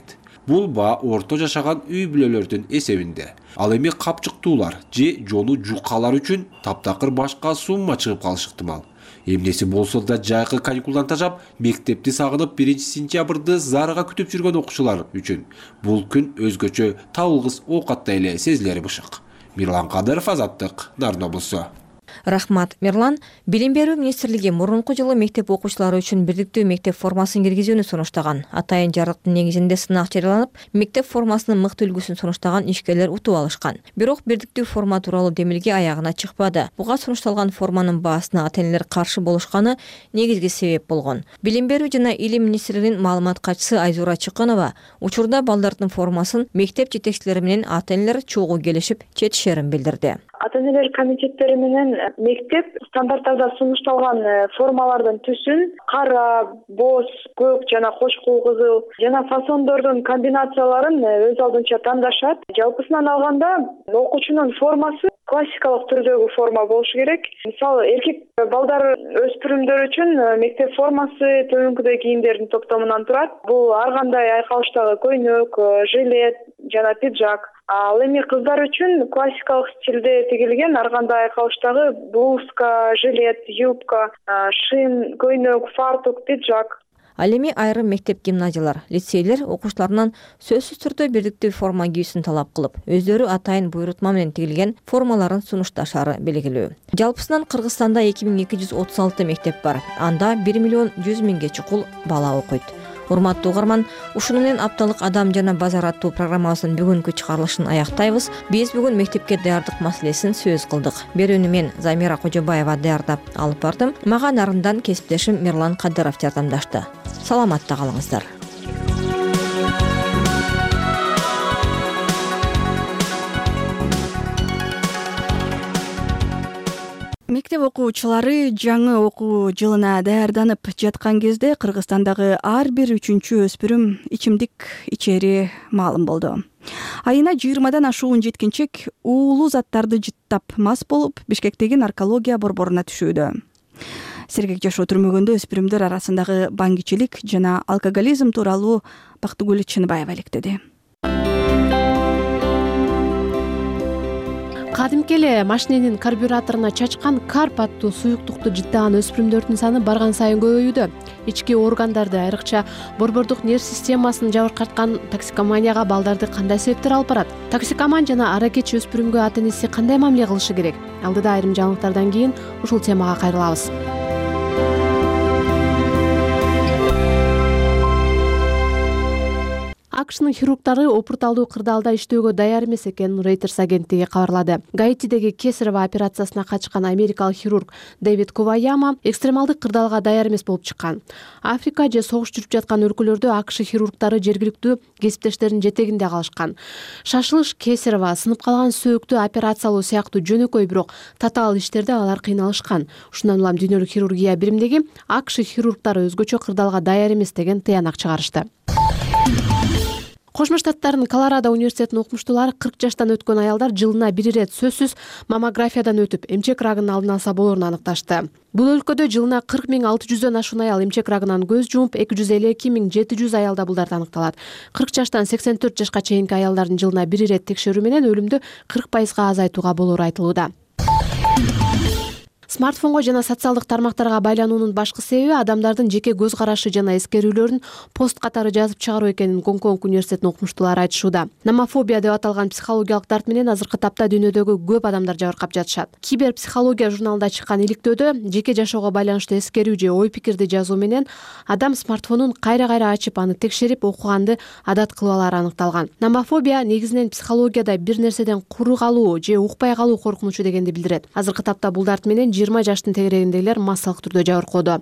Бул баа орто жашаган үй бүлөлөрдүн эсебинде. Ал эми капчыктуулар же жолу жукалар үчүн таптакыр башка сумма чыгып калышы ыктымал. Эмнеси болсо да жайкы каникулдан тажап, мектепти сагынып биринчи сентябрды зарыга күтүп жүргөн окуучулар үчүн бул күн өзгөчө табылгыс оокаттай эле сезилери бышык. Мирлан Кадыров, Азаттык, Нарын облусу. Рахмат, Мирлан. Билим берүү министрлиги мурунку жылы мектеп окуучулары үчүн бирдиктүү мектеп формасын киргизүүнү сунуштаган. Атайын жарлыктын негизинде сынак жарыяланып, мектеп формасынын мыкты үлгүсүн сунуштаган ишкерлер утуп алышкан. Бирок бирдиктүү форма тууралуу демилге аягына чыкпады. Буга сунушталган форманын баасына ата-энелер каршы болушканы негизги себеп болгон. Билим берүү жана илим министрлигинин маалымат катчысы Айзура Чыкынова учурда балдардын формасын мектеп жетекчилери менен ата-энелер чогуу келишип четишерин билдирди. Ата-энелер комитеттери менен мектеп стандарттарда сунушталган формалардын түсүн кара, боз, көк жана кочкул кызыл жана фасондордун комбинацияларын өз алдынча тандашат. Жалпысынан алганда окуучунун формасы классикалык түрдөгү форма болушу керек. Мисалы, эркек балдар, өспүрүмдөр үчүн мектеп формасы төмөнкүдөй кийимдердин топтомунан турат. Бул ар кандай айкалыштагы көйнөк, жилет жана пиджак. Ал эми кыздар үчүн классикалык стилде тигилген ар кандай айкалыштагы блузка, жилет, юбка, шин, көйнөк, фартук, пиджак. Ал эми айрым мектеп гимназиялар, лицейлер окуучуларынан сөзсүз түрдө бирдиктүү форма кийүүсүн талап кылып, өздөрү атайын буйрутма менен тигилген формаларын сунушташары белгилүү. Жалпысынан Кыргызстанда эки миң эки жүз отуз алты мектеп бар. Анда бир миллион жүз миңге чукул бала окуйт. Урматтуу угарман, ушуну менен апталык адам жана базар аттуу программабыздын бүгүнкү чыгарылышын аяктайбыз. Биз бүгүн мектепке даярдык маселесин сөз кылдык. Берүүнү мен Замира Кожобаева даярдап алып бардым. Мага нарындан кесиптешим Мирлан Кадыров жардамдашты. Саламатта калыңыздар. Мектеп окуучулары жаңы окуу жылына даярданып жаткан кезде Кыргызстандагы ар бир үчүнчү өспүрүм ичимдик ичери маалым болду. Айына жыйырмадан ашуун жеткинчек уулуу заттарды жыттап мас болуп, Бишкектеги наркология борборуна түшүүдө. Сергек жашоо түрмөгөндө өспүрүмдөр арасындагы баңгичилик жана алкоголизм тууралуу Бактыгүл Чыныбаева иликтеди. Кадимки эле машиненин карбюраторуна чачкан карп аттуу суюктукту жыттаган өспүрүмдөрдүн саны барган сайын көбөйүүдө. Ички органдарды, айрыкча борбордук нерв системасын жабыркаткан токсикоманияга балдарды кандай себептер алып барат? Токсикоман жана аракеч өспүрүмгө ата-энеси кандай мамиле кылышы керек? Алдыда айрым жаңылыктардан кийин ушул темага кайрылабыз. АКШнын хирургдары опурталдуу кырдаалда иштөөгө даяр эмес экенин Reuters агенттиги кабарлады. Гаитидеги кесарево операциясына катышкан америкалык хирург Дэвид Коваяма экстремалдык кырдаалга даяр эмес болуп чыккан. Африка же согуш жүрүп жаткан өлкөлөрдө АКШ хирургдары жергиликтүү кесиптештеринин жетегинде калышкан. Шашылыш кесарево, сынып калган сөөктү операциялоо сыяктуу жөнөкөй, бирок татаал иштерде алар кыйналышкан. Ушундан улам дүйнөлүк хирургия биримдеги АКШ хирургдары өзгөчө кырдаалга даяр эмес деген тыянак чыгарышты. Кошмо Штаттардын Колорадо университетинин окумуштуулары кырк жаштан өткөн аялдар жылына бир ирет сөзсүз маммографиядан өтүп, эмчек рагынын алдын алса болорун аныкташты. Бул өлкөдө жылына кырк миң алты жүздөн ашуун аял эмчек рагынан көз жумуп, эки жүз элүү эки миң жети жүз аялда булдарда аныкталат. кырк жаштан сексен төрт жашка чейинки аялдардын жылына бир ирет текшерүү менен өлүмдү кырк пайызга азайтууга болору айтылууда. Смартфонго жана социалдык тармактарга байлануунун башкы себеби адамдардын жеке көз карашы жана эскерүүлөрүн пост катары жазып чыгаруу экенин Гонконг университетинин окумуштуулары айтышууда. Номофобия деп аталган психологиялык дарт менен азыркы тапта дүйнөдөгү көп адамдар жабыркап жатышат. Киберпсихология журналында чыккан иликтөөдө жеке жашоого байланыштуу эскерүү же ой пикирди жазуу менен адам смартфонун кайра-кайра ачып, аны текшерип окуганды адат кылып алары аныкталган. Номофобия негизинен психологияда бир нерседен куру калуу же укпай калуу коркунучу дегенди билдирет. Азыркы тапта бул дарт менен жыйырма жаштын тегерегиндегилер массалык түрдө жабыркоодо.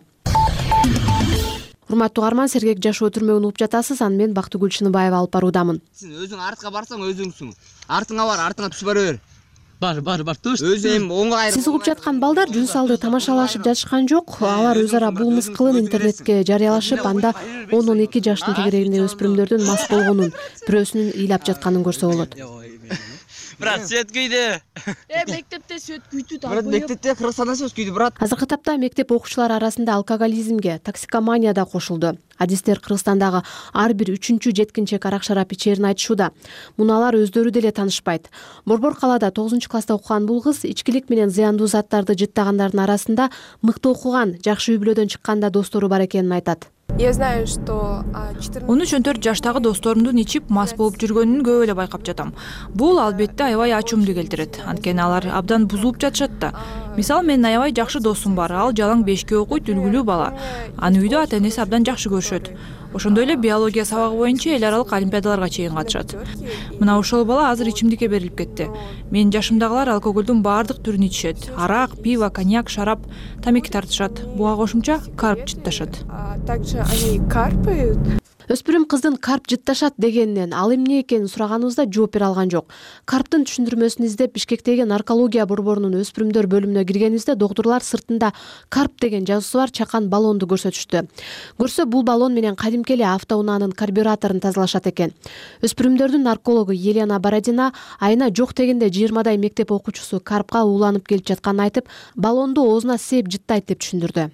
Урматтуу угарман, сергек жашоо түрмөгүн угуп жатасыз. Аны мен Бактыгүл Чыныбаева алып баруудамын. Сен өзүң артка барсаң өзүңсүң. Артыңа бар, артыңа түшүп бара бер. Бар, бар, бар. Түш. Өзү эми оңго айрып. Сиз угуп жаткан балдар жүн салды тамашалашып жатышкан жок. Алар өз ара бул мыскылын интернетке жарыялашып, анда он он эки жаштын тегерегиндеги өспүрүмдөрдүн мас болгонун, бирөөсүнүн ыйлап жатканын көрсө болот. Брат, свет күйдү. Э, мектепте свет күйдү да. Брат, мектепте Кыргызстанда свет күйдү, брат. Азыркы тапта мектеп окуучулары арасында алкоголизмге, токсикомания да кошулду. Адистер Кыргызстандагы ар бир үчүнчү жеткинчек арак шарап ичээрин айтышууда. Муну алар өздөрү деле таанышпайт. Борбор калаада тогузунчу класста окуган бул кыз ичкилик менен зыяндуу заттарды жыттагандардын арасында мыкты окуган, жакшы үй бүлөдөн чыкканда достору бар экенин айтат. он үч он төрт жаштагы досторумдун ичип мас болуп жүргөнүн көп эле байкап жатам. Бул албетте аябай ачуумду келтирет. Анткени алар абдан бузулуп жатышат да. Мисалы, менин аябай жакшы досум бар. Ал жалаң бешке окуйт, үлгүлүү бала. Аны үйдө ата энеси абдан жакшы көрүшөт. Ошондой эле биология сабагы боюнча эл аралык олимпиадаларга чейин катышат. Мына ошол бала азыр ичимдикке берилип кетти. Менин жашымдагылар алкоголдун баардык түрүн ичишет. Арак, пиво, коньяк, шарап, тамеки тартышат. Буга кошумча карп жытташат. Өспүрүм кыздын карп жытташат дегенинен ал эмне экенин сураганыбызда жооп бере алган жок. Карптын түшүндүрмөсүн издеп Бишкектеги наркология борборунун өспүрүмдөр бөлүмүнө киргенибизде доктурлар сыртында карп деген жазуусу бар чакан баллонду көрсөтүштү. Көрсө бул баллон менен кадимки эле автоунаанын карбюраторун тазалашат экен. Өспүрүмдөрдүн наркологу Елена Бородина айына жок дегенде жыйырмадай мектеп окуучусу карпка ууланып келип жатканын айтып, баллонду оозуна сээп жыттайт деп түшүндүрдү.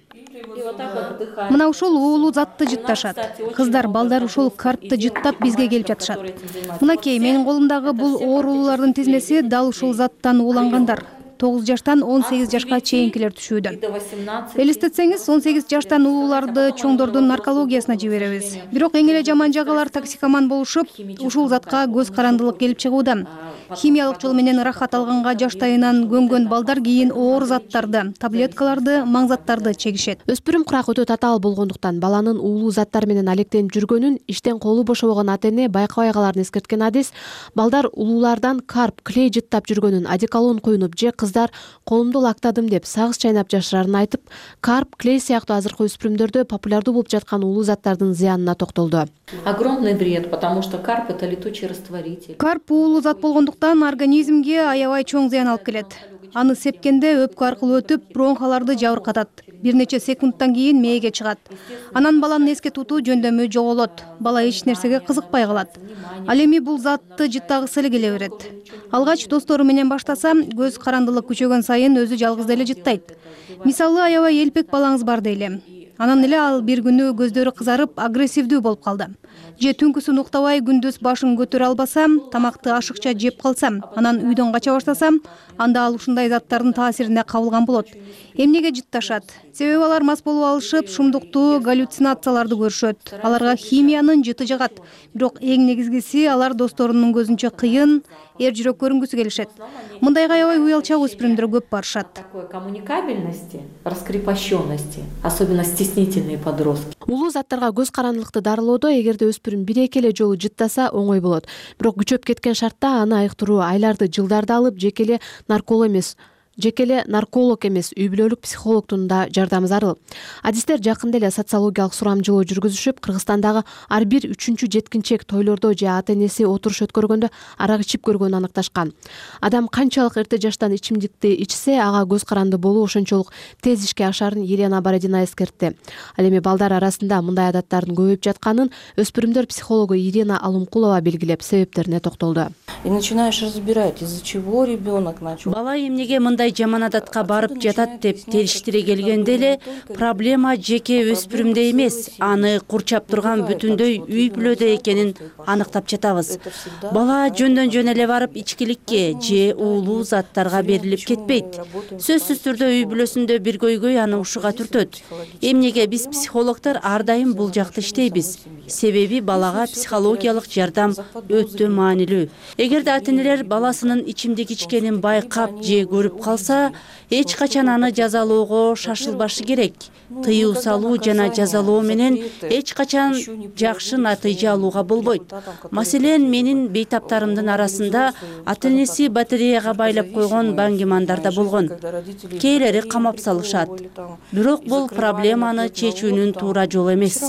Мына ушул уулуу затты жытташат. Кыздар, балдар ушул карпты жыттап бизге келип жатышат. Мынакей, менин колумдагы бул оорулуулардын тизмеси дал ушул заттан уулангандар. тогуз жаштан он сегиз жашка чейинкилер түшүүдө. Элестетсеңиз, он сегиз жаштан улууларды чоңдордун наркологиясына жиберебиз. Бирок эң эле жаман жагы алар токсикоман болушуп, ушул затка көз карандылык келип чыгууда. Химиялык жол менен ырахат алганга жаштайынан көнгөн балдар кийин оор заттарды, таблеткаларды, маңзаттарды чегишет. Өспүрүм курак өтө татаал болгондуктан баланын уулуу заттар менен алектенип жүргөнүн иштен колу бошобогон ата эне байкабай каларын эскерткен адис, балдар улуулардан карп, клей жыттап жүргөнүн, одеколон куюнуп же кыздар колумду лактадым деп сагыз чайнап жашырарын айтып, карп, клей сыяктуу азыркы өспүрүмдөрдө популярдуу болуп жаткан уулуу заттардын зыянына токтолду. Огромный вред, потому что карп это летучий растворитель. Карп уулуу зат болгондуктан организмге аябай чоң зыян алып келет. Аны сепкенде өпкө аркылуу өтүп, бронхаларды жабыркатат. Бир нече секундтан кийин мээге чыгат. Анан баланын эске тутуу жөндөмү жоголот. Бала эч нерсеге кызыкпай калат. Ал эми бул затты жыттагысы эле келе берет. Алгач достору менен баштаса, көз карандылык күчөгөн сайын өзү жалгыз деле жыттайт. Мисалы, аябай элпек балаңыз бар дейли. Анан эле ал бир күнү көздөрү кызарып, агрессивдүү болуп калды. Же түнкүсүн уктабай күндүз башын көтөрө албасам, тамакты ашыкча жеп калсам, анан үйдөн кача баштасам, анда ал ушундай заттардын таасирине кабылган болот. Эмнеге жытташат? Себеби алар мас болуп алышып, шумдуктуу галлюцинацияларды көрүшөт. Аларга химиянын жыты жагат. Бирок эң негизгиси алар досторунун көзүнчө кыйын, эр жүрөк көрүнгүсү келишет. Мындайга аябай уялчак өспүрүмдөр көп барышат. Коммуникабельности, раскрепощенности, особенно стеснительные подростки. Улуу заттарга көз карандылыкты дарылоодо эгерде өспүрүм бир эки эле жолу жыттаса оңой болот. Бирок күчөп кеткен шартта аны айыктыруу айларды, жылдарды алып жекеле нарколог эмес Жекеле нарколог эмес, үй бүлөлүк психологдун да жардамы зарыл. Адистер жакында эле социологиялык сурамжылоо жүргүзүшүп, Кыргызстандагы ар бир үчүнчү жеткинчек тойлордо же ата энеси отуруш өткөргөндө арак ичип көргөнүн аныкташкан. Адам канчалык эрте жаштан ичимдикти ичсе, ага көз каранды болуу ошончолук тез ишке ашарын Елена Бородина эскертти. Ал эми балдар арасында мындай адаттардын көбөйүп жатканын өспүрүмдөр психологу Ирина Алымкулова белгилеп, себептерине токтолду. И начинаешь разбирать, из-за чего ребенок начал. Бала эмнеге мындай жаман адатка барып жатат деп териштире келгенде эле проблема жеке өспүрүмдө эмес, аны курчап турган бүтүндөй үй бүлөдө экенин аныктап жатабыз. Бала жөндөн жөн эле барып ичкиликке же уулуу заттарга берилип кетпейт. Сөзсүз түрдө үй бүлөсүндө бир көйгөй аны ушуга түртөт. Эмнеге биз психологдор ар дайым бул жакта иштейбиз? Себеби балага психологиялык жардам өтө маанилүү. Эгерде ата-энелер баласынын ичимдик ичкенин байкап же көрүп калса, эч качан аны жазалоого шашылбашы керек. Тыюу салуу жана жазалоо менен эч качан жакшы натыйжа алууга болбойт. Маселен, менин бейтаптарымдын арасында ата-энеси батареяга байлап койгон баңгимандар да болгон. Кээлери камап салышат. Бирок бул проблеманы чечүүнүн туура жолу эмес.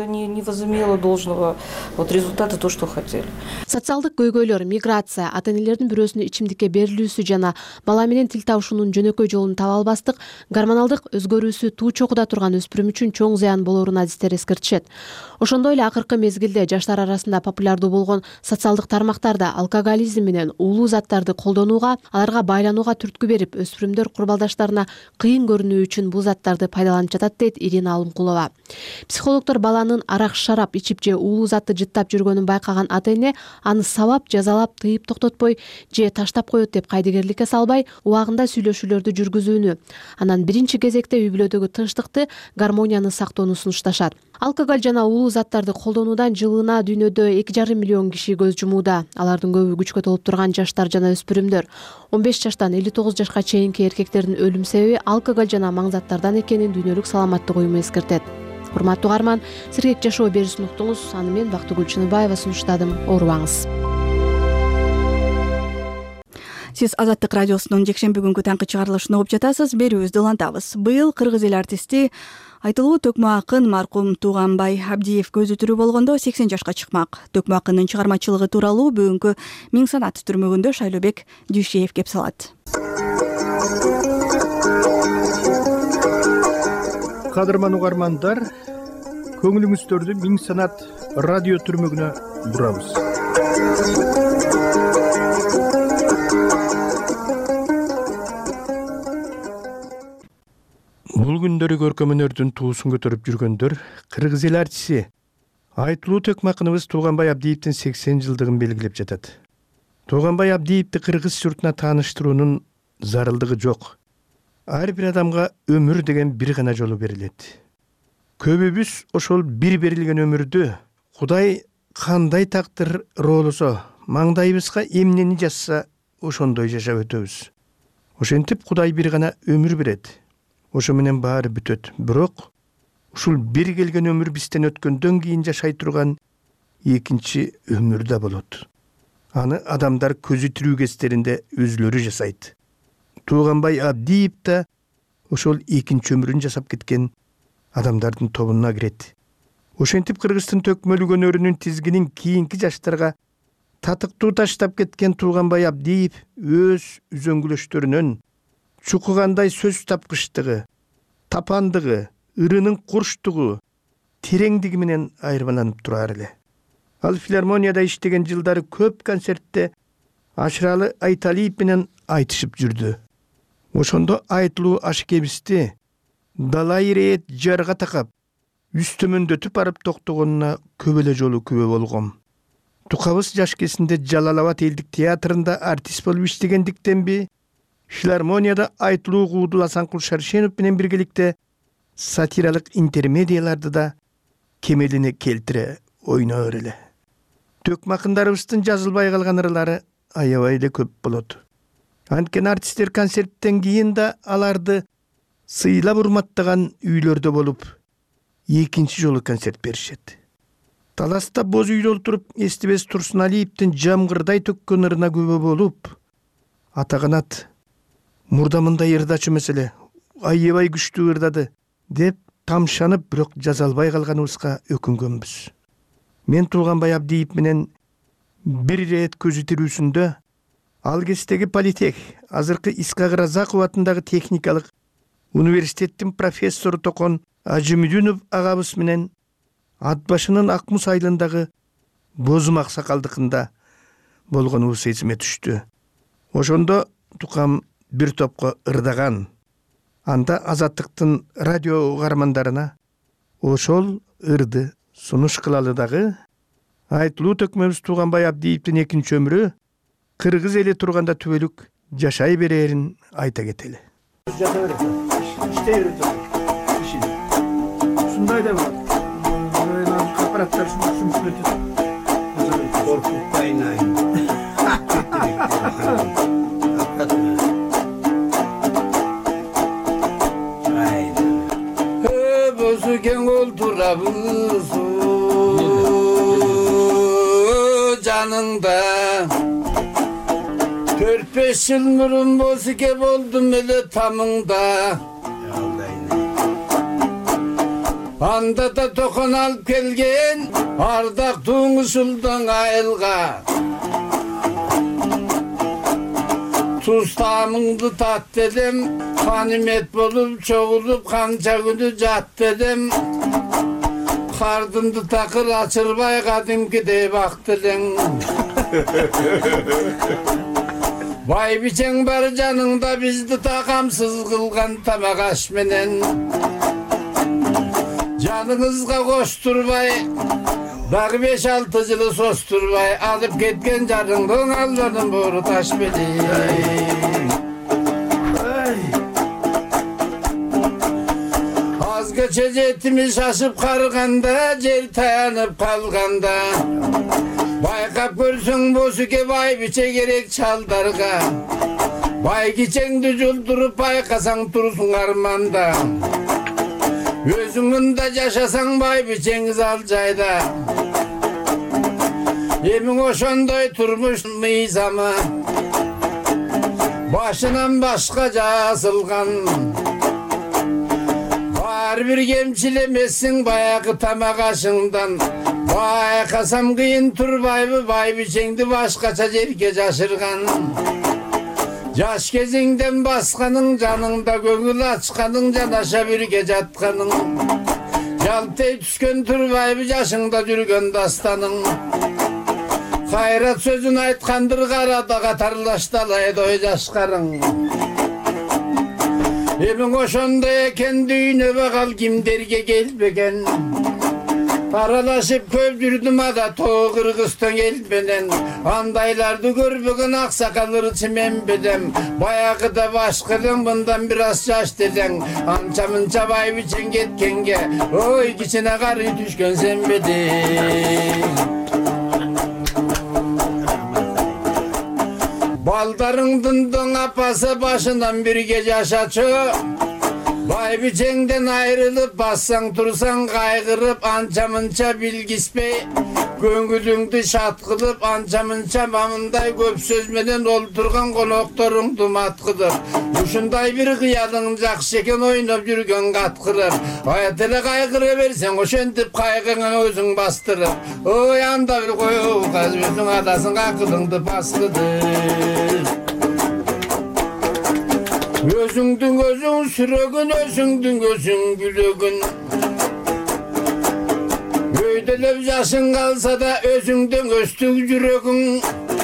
Социалдык көйгөйлөр, миграция, ата-энелердин бирөөсүнүн ичимдикке берилүүсү жана бала менен тил табышуунун жөнөкөй жолун таба албастык, гормоналдык өзгөрүүсү туу чокуда турган өспүрүм үчүн чоң зыян болоорун адистер эскертишет. Ошондой эле акыркы мезгилде жаштар арасында популярдуу болгон социалдык тармактарда алкоголизм менен уулуу заттарды колдонууга, аларга байланууга түрткү берип, өспүрүмдөр курбалдаштарына кыйын көрүнүү үчүн бул заттарды пайдаланып жатат дейт Ирина Алымкулова. Психологдор баланын арак шарап ичип же уулуу затты жыттап жүргөнүн байкаган ата-эне аны сабап, жазалап, тыйып токтотпой же таштап коет деп кайдыгерликке салбай, убагында сүйлөшүүлөрдү жүргүзүүнү, анан биринчи кезекте үй бүлөдөгү тынчтыкты, гармонияны сактоону сунушташат. Алкоголь жана уулуу заттарды колдонуудан жылына дүйнөдө эки жарым миллион киши көз жумууда. Алардын көбү күчкө толуп турган жаштар жана өспүрүмдөр. он беш жаштан элүү тогуз жашка чейинки эркектердин өлүм себеби алкоголь жана маң заттардан экенин дүйнөлүк саламаттык уюму эскертет. Урматтуу угарман, сиргек жашоо берүүсүн уктуңуз. Аны мен Бактыгүл Чыныбаева сунуштадым. Оорубаңыз. Сиз Азаттык радиосунун жекшемби күнгү таңкы чыгарылышын угуп жатасыз. Берүүбүздү улантабыз. Быйыл кыргыз эл артисти, айтылуу төкмө акын маркум Тууганбай Абдиев көзү тирүү болгондо сексен жашка чыкмак. Төкмө акындын чыгармачылыгы тууралуу бүгүнкү Миң санат түрмөгүндө Шайлообек Дүйшеев кеп салат. Кадырман угармандар, көңүлүңүздөрдү Миң санат радио түрмөгүнө бурабыз. Бул күндөрү көркөм өнөрдүн туусун көтөрүп жүргөндөр кыргыз эл артисти, айтылуу төкмө акыныбыз Тууганбай Абдиевдин сексен жылдыгын белгилеп жатат. Тууганбай Абдиевди кыргыз журтуна тааныштыруунун зарылдыгы жок. Ар бир адамга өмүр деген бир гана жолу берилет. Көбүбүз ошол бир берилген өмүрдү Кудай кандай тактыр роолосо, маңдайыбызга эмнени жазса, ошондой жашап өтөбүз. Ошентип Кудай бир гана өмүр берет. Ошо менен баары бүтөт. Бирок ушул бир келген өмүр бизден өткөндөн кийин жашай турган экинчи өмүр да болот. Аны адамдар көзү тирүү кездеринде өзүлөрү жасайт. Тууганбай Абдиев да ошол экинчи өмүрүн жасап кеткен адамдардын тобуна кирет. Ошентип кыргыздын төкмөлүк өнөрүнүн тизгинин кийинки жаштарга татыктуу таштап кеткен Тууганбай Абдиев өз үзөңгүлөштөрүнөн чукугандай сөз тапкычтыгы, тапандыгы, ырынын курчтугу, тереңдиги менен айырмаланып турар эле. Ал филармонияда иштеген жылдары көп концертте Ашыралы Айталиев менен айтышып жүрдү. Ошондо айтылуу ашкебисти далай ирет жарга такап, үстөмөндөтүп барып токтогонуна көп эле жолу күбө болгом. Тукабыз жаш кезинде Жалал Абад элдик театрында артист болуп иштегендиктенби, филармонияда айтылуу куудул Асанкул Шаршенов менен биргеликте сатиралык интермедияларды да кемелине келтире ойноор эле. Төкмө акындарыбыздын жазылбай калган ырлары аябай эле көп болот. Анткени артисттер концерттен кийин да аларды сыйлап урматтаган үйлөрдө болуп, экинчи жолу концерт беришет. Таласта боз үйдө олтуруп эстебес Турсуналиевдин жамгырдай төккөн ырына күбө болуп, атаганат мурда мындай ырдачу маселе, аябай күчтүү ырдады деп тамшанып, бирок жаза албай калганыбызга өкүнгөнбүз. Мен Тууганбай Абдиев менен бир ирет көзү тирүүсүндө ал кездеги политех, азыркы Исхак Разаков атындагы техникалык университеттин профессору Токон Ажымүдүнов агабыз менен ат башынын Акмус айылындагы Бозум аксакалдыкында болгонубуз эсиме түштү. Ошондо Тукам бир топко ырдаган. Анда Азаттыктын радио угармандарына ошол ырды сунуш кылалы дагы. Айтылуу төкмөбүз Тууганбай Абдиевдин экинчи өмүрү кыргыз эли турганда түбөлүк жашай берерин айта кетели. Ушундай да бар. Аппараттар ушунча өтөт. Коркутпайын айын. Бозу кең олтурабыз жаныңда. Төрт беш жыл мурун бозуке болдум эле тамыңда. Анда да токон алып келген ардактуу ушулдан айылга. Туз таамыңды тат дедим, канимет болуп чогулуп канча күнү жат дедим. Kardımdı takır açırbay kadimkidey baktılın. Vay biçen bar canında bizdi takamsız kılgan tamak aş menen. Canınızga koşturbay, дағы beş altı жылы sosturbay, alıp ketken jarыңdın Allah'ın boru taş beli. Azgaça jetimiz şaşıp karganda, jer tayanıp kalganda. Baykap görsün bosuke bay biçe gerek çaldarga. Bay giçeңdi juldurup baykasaң tursun armanda. Özüңünde yaşasaң bay biçeңiz al jayda. Emin oşondoy turmuş mıyzamı, başынан başka jasılgan. Бар bir кемчилемесиң баягы тамак ашыңдан. Байкасам кыйын турбайбы бай бичеңди башкача жерге жашырган. Жаш кезиңден басканың жаныңда көңүл ачканың жанаша бирге жатканың. Жалпей түскөн турбайбы жашыңда жүргөн дастаның. Кайрат сөзүн айткандыр карада катарлашталайды ой жашкарың. Emin oşonda eken düğüne bakal kimderge gelbegen. Aralaşıp köpdürdüm ada toğ Kırgızstan elbenen. Andaylardı görbegen aksakalır çimenbedem. Bayakıda başkılın bundan biraz yaş deden. Ança mınça bay biçen getkenge. Oy kişine karı düşkön sen bedem. Baldarыңдын доң апасы başından bir gece yaşaçı. Bay biçengden ayrılıp bassaң tursaң kaygırıp ança mınça bilgispey. Göngülüңdü şat kılıp ança mınça mamınday köp sözmeden olturgan konoktorungdu matkıdır. Uşunday bir kıyalın jakşı eken oynap yürgön katkırır. Ayatele kaygırı versen oşentip kaygına özüň bastırır. Oy anda bir koyu kaz özüň adasın akılыңды baskıdır. Özüңdün özüň sürögün, özüңdün özüň gülögün. Öýdelep yaşın kalsa da özüңden östük jürögün.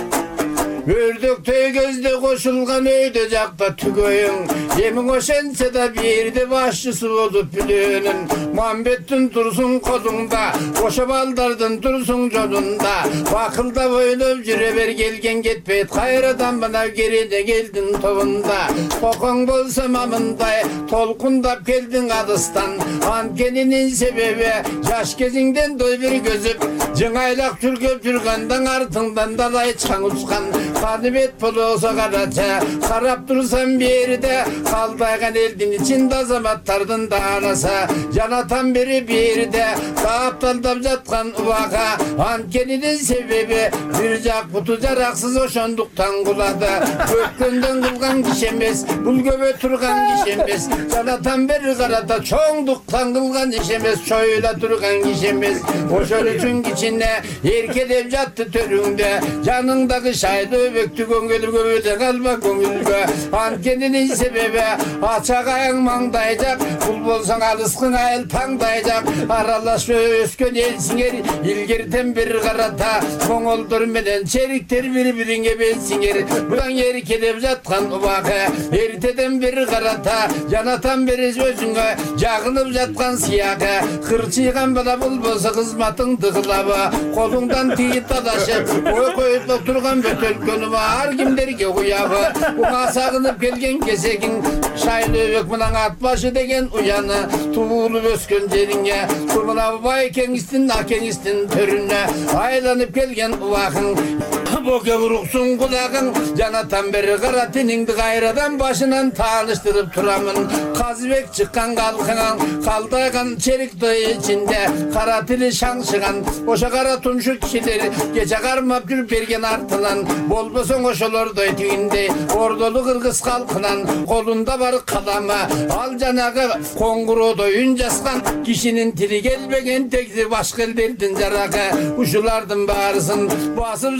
Ördöktey gözde koşulgan öyde jakta tügöýüň. Emin oşense da birde başçısı bolup bilönün. Muhammedtin tursun kolunda, oşa baldardın tursun jolunda. Bakılda boylop jüreber gelgen getpeyt. Kayradan bana geride geldin tobunda. Tokoň bolsa mamınday, tolkundap geldin adıstan. Antkeninin sebebi, yaş keziңden doy bir gözüp. Jıŋaylak türköp jürgandan artыңdan dalay çaң uçkan. Kanibet polosa karaça, karap dursan bir yerde. Kaldaygan eldin içinde azamatlardın dağılasa. Yanatan biri bir yerde, kaptaldap jatkan uvaka. Antkeninin sebebi, bir jak putu jaraksız oşonduktan kuladı. Köpkönden kılgan kişemez, bul göbe turgan kişemez. Yanatan biri karata, çoğunduktan kılgan kişemez. Çoyla turgan kişemez. Oşol üçün içine, erkedep jattı törüngde. Yanındaki şaydı öböktü göngülü göböde kalma göngülgö. Antkeninin sebebi, açak ayağın mangdayacak. Bul bolsaң alıskın ayıl tangdayacak. Aralaşma öskön elsinger, ilgerten bir karata. Koңoldur menen çerikter bir-birine belsinger. Budan yeri kelep jatkan ubakı. Erteden bir karata, yanatan bir özüňe. Jagınıp jatkan siyakı. Kırçıygan bala bul bolsa kızmatın tıkılabı. Kolungdan tiyit dadaşıp, oy koyup oturgan bötölkönü var kimderge uyabı. Uğa sagınıp gelgen kesegin. Şaylı öbök mınan at başı degen uyanı. Tuğulup öskön jeriňe. Turmuna bay keňistin akeňistin törüne. Aylanıp gelgen uwakın. Boke vuruksun kulağın. Janatan beri kara tiniňdi gayradan başынан tanıştırıp turamın. Kazbek çıkkan kalkınan, kaldaygan çerik doyu içinde. Kara tili şaňşıgan, oşa kara tunşuk kişileri. Gece karmap jürüp bergen artınan. Bolbosoň oşolordoy tüýünde. Ordolu Kırgız kalkınan, kolunda bar kalama. Al janagı koңgurodoy ün jaskan. Kişinin tili gelbegen tekzi başka ellerden jaragı. Uşulardın barısın basıp jatkan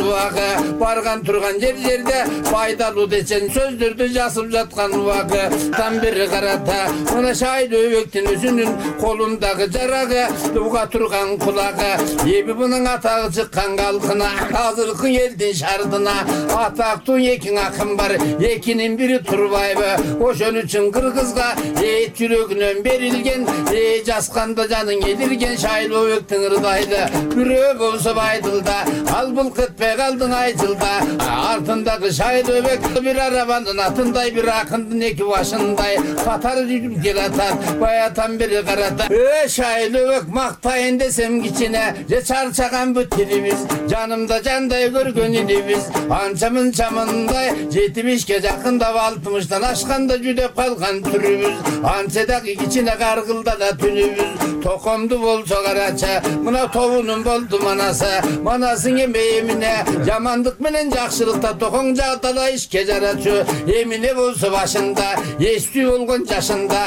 убагы, барган турган жер жерде пайдалуу десең сөздөрдү жазып жаткан убагы. Там бери карата мына Шайлообектин өзүнүн колундагы жарагы, уга турган кулагы. Эми мунун атагы чыккан калкына, азыркы элдин шардына атактуу эки акын бар, экинин бири Турбайбы. Ошон үчүн кыргызга эт жүрөгүнөн берилген, э жазганда жаның элирген Шайлообектин ырдайды. Бирөө болсо байдылда, ал бул кетпей калдың айтылда. Артындагы Шайлообек бир арабанын атындай, бир акындын эки башындай катар жүрүп келатат. Баятан бери карата, э Шайлообек мактайын десем кичине, же чарчаган бүтүрүбүз, жанымда жандай көргөн элибиз. Анча мынча мындай жетимишке жакындап алтымыштан ашканда жүдөп калган түрүбүз. Анча дагы кичине каргылдана түнүбүз. Токомду болсо карача, мына тобунун болду манасы. Манасың эме эмине, жамандык менен жакшылыкта токоң жагдала ишке жарачу. Эмине болсо башында, эстүү болгон жашында.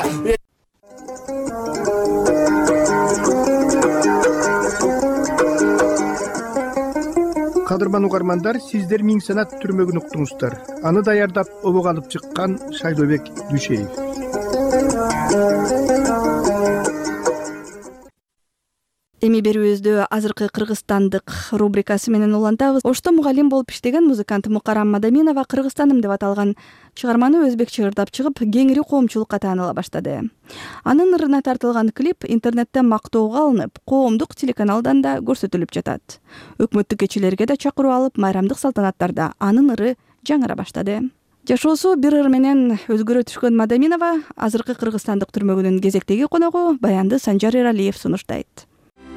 Кадырман угармандар, сиздер миң санат түрмөгүн уктуңуздар. Аны даярдап обого алып чыккан Шайлообек Дүйшеев. Эми берүүбүздү азыркы кыргызстандык рубрикасы менен улантабыз. Ошто мугалим болуп иштеген музыкант Мукарам Мадаминова Кыргызстаным деп аталган чыгарманы өзбекче ырдап чыгып, кеңири коомчулукка тааныла баштады. Анын ырына тартылган клип интернетте мактоого алынып, коомдук телеканалдан да көрсөтүлүп жатат. Өкмөттүк кечилерге да чакыруу алып, майрамдык салтанаттарда анын ыры жаңыра баштады. Жашоосу бир ыр менен өзгөрө түшкөн Мадаминова азыркы кыргызстандык түрмөгүнүн кезектеги коногу Баянды Санжар Эралиев сунуштайт.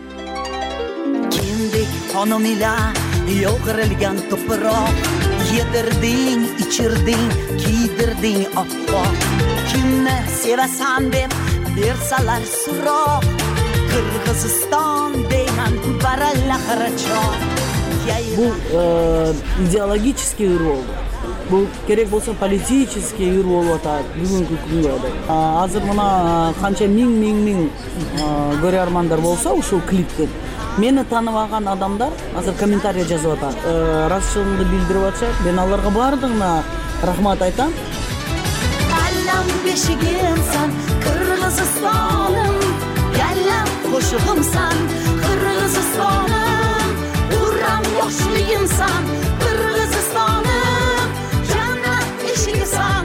Hanım ile yoğrulgan topraq, yedirding, içirding, kiydirding oppoq. Kimni sevasan deb bersalar so'roq, Kırgızistan deyman barallaqarachoq. Bu идеологический ыр болду. Бул керек болсо политический ыр болуп атат бүгүнкү күнгө. Азыр мына канча миң миң миң көрөрмандар болсо ушул клиптен мени тааныбаган адамдар азыр комментарий жазып атат. Ыраазычылыгымды билдирип атышат. Мен аларга баардыгына рахмат айтам. Аллам бешигимсан, Кыргызстаным, Аллам кошугумсан, Кыргызстаным, урам yoshligimsan, Кыргызстаным, жаннат бешигисан,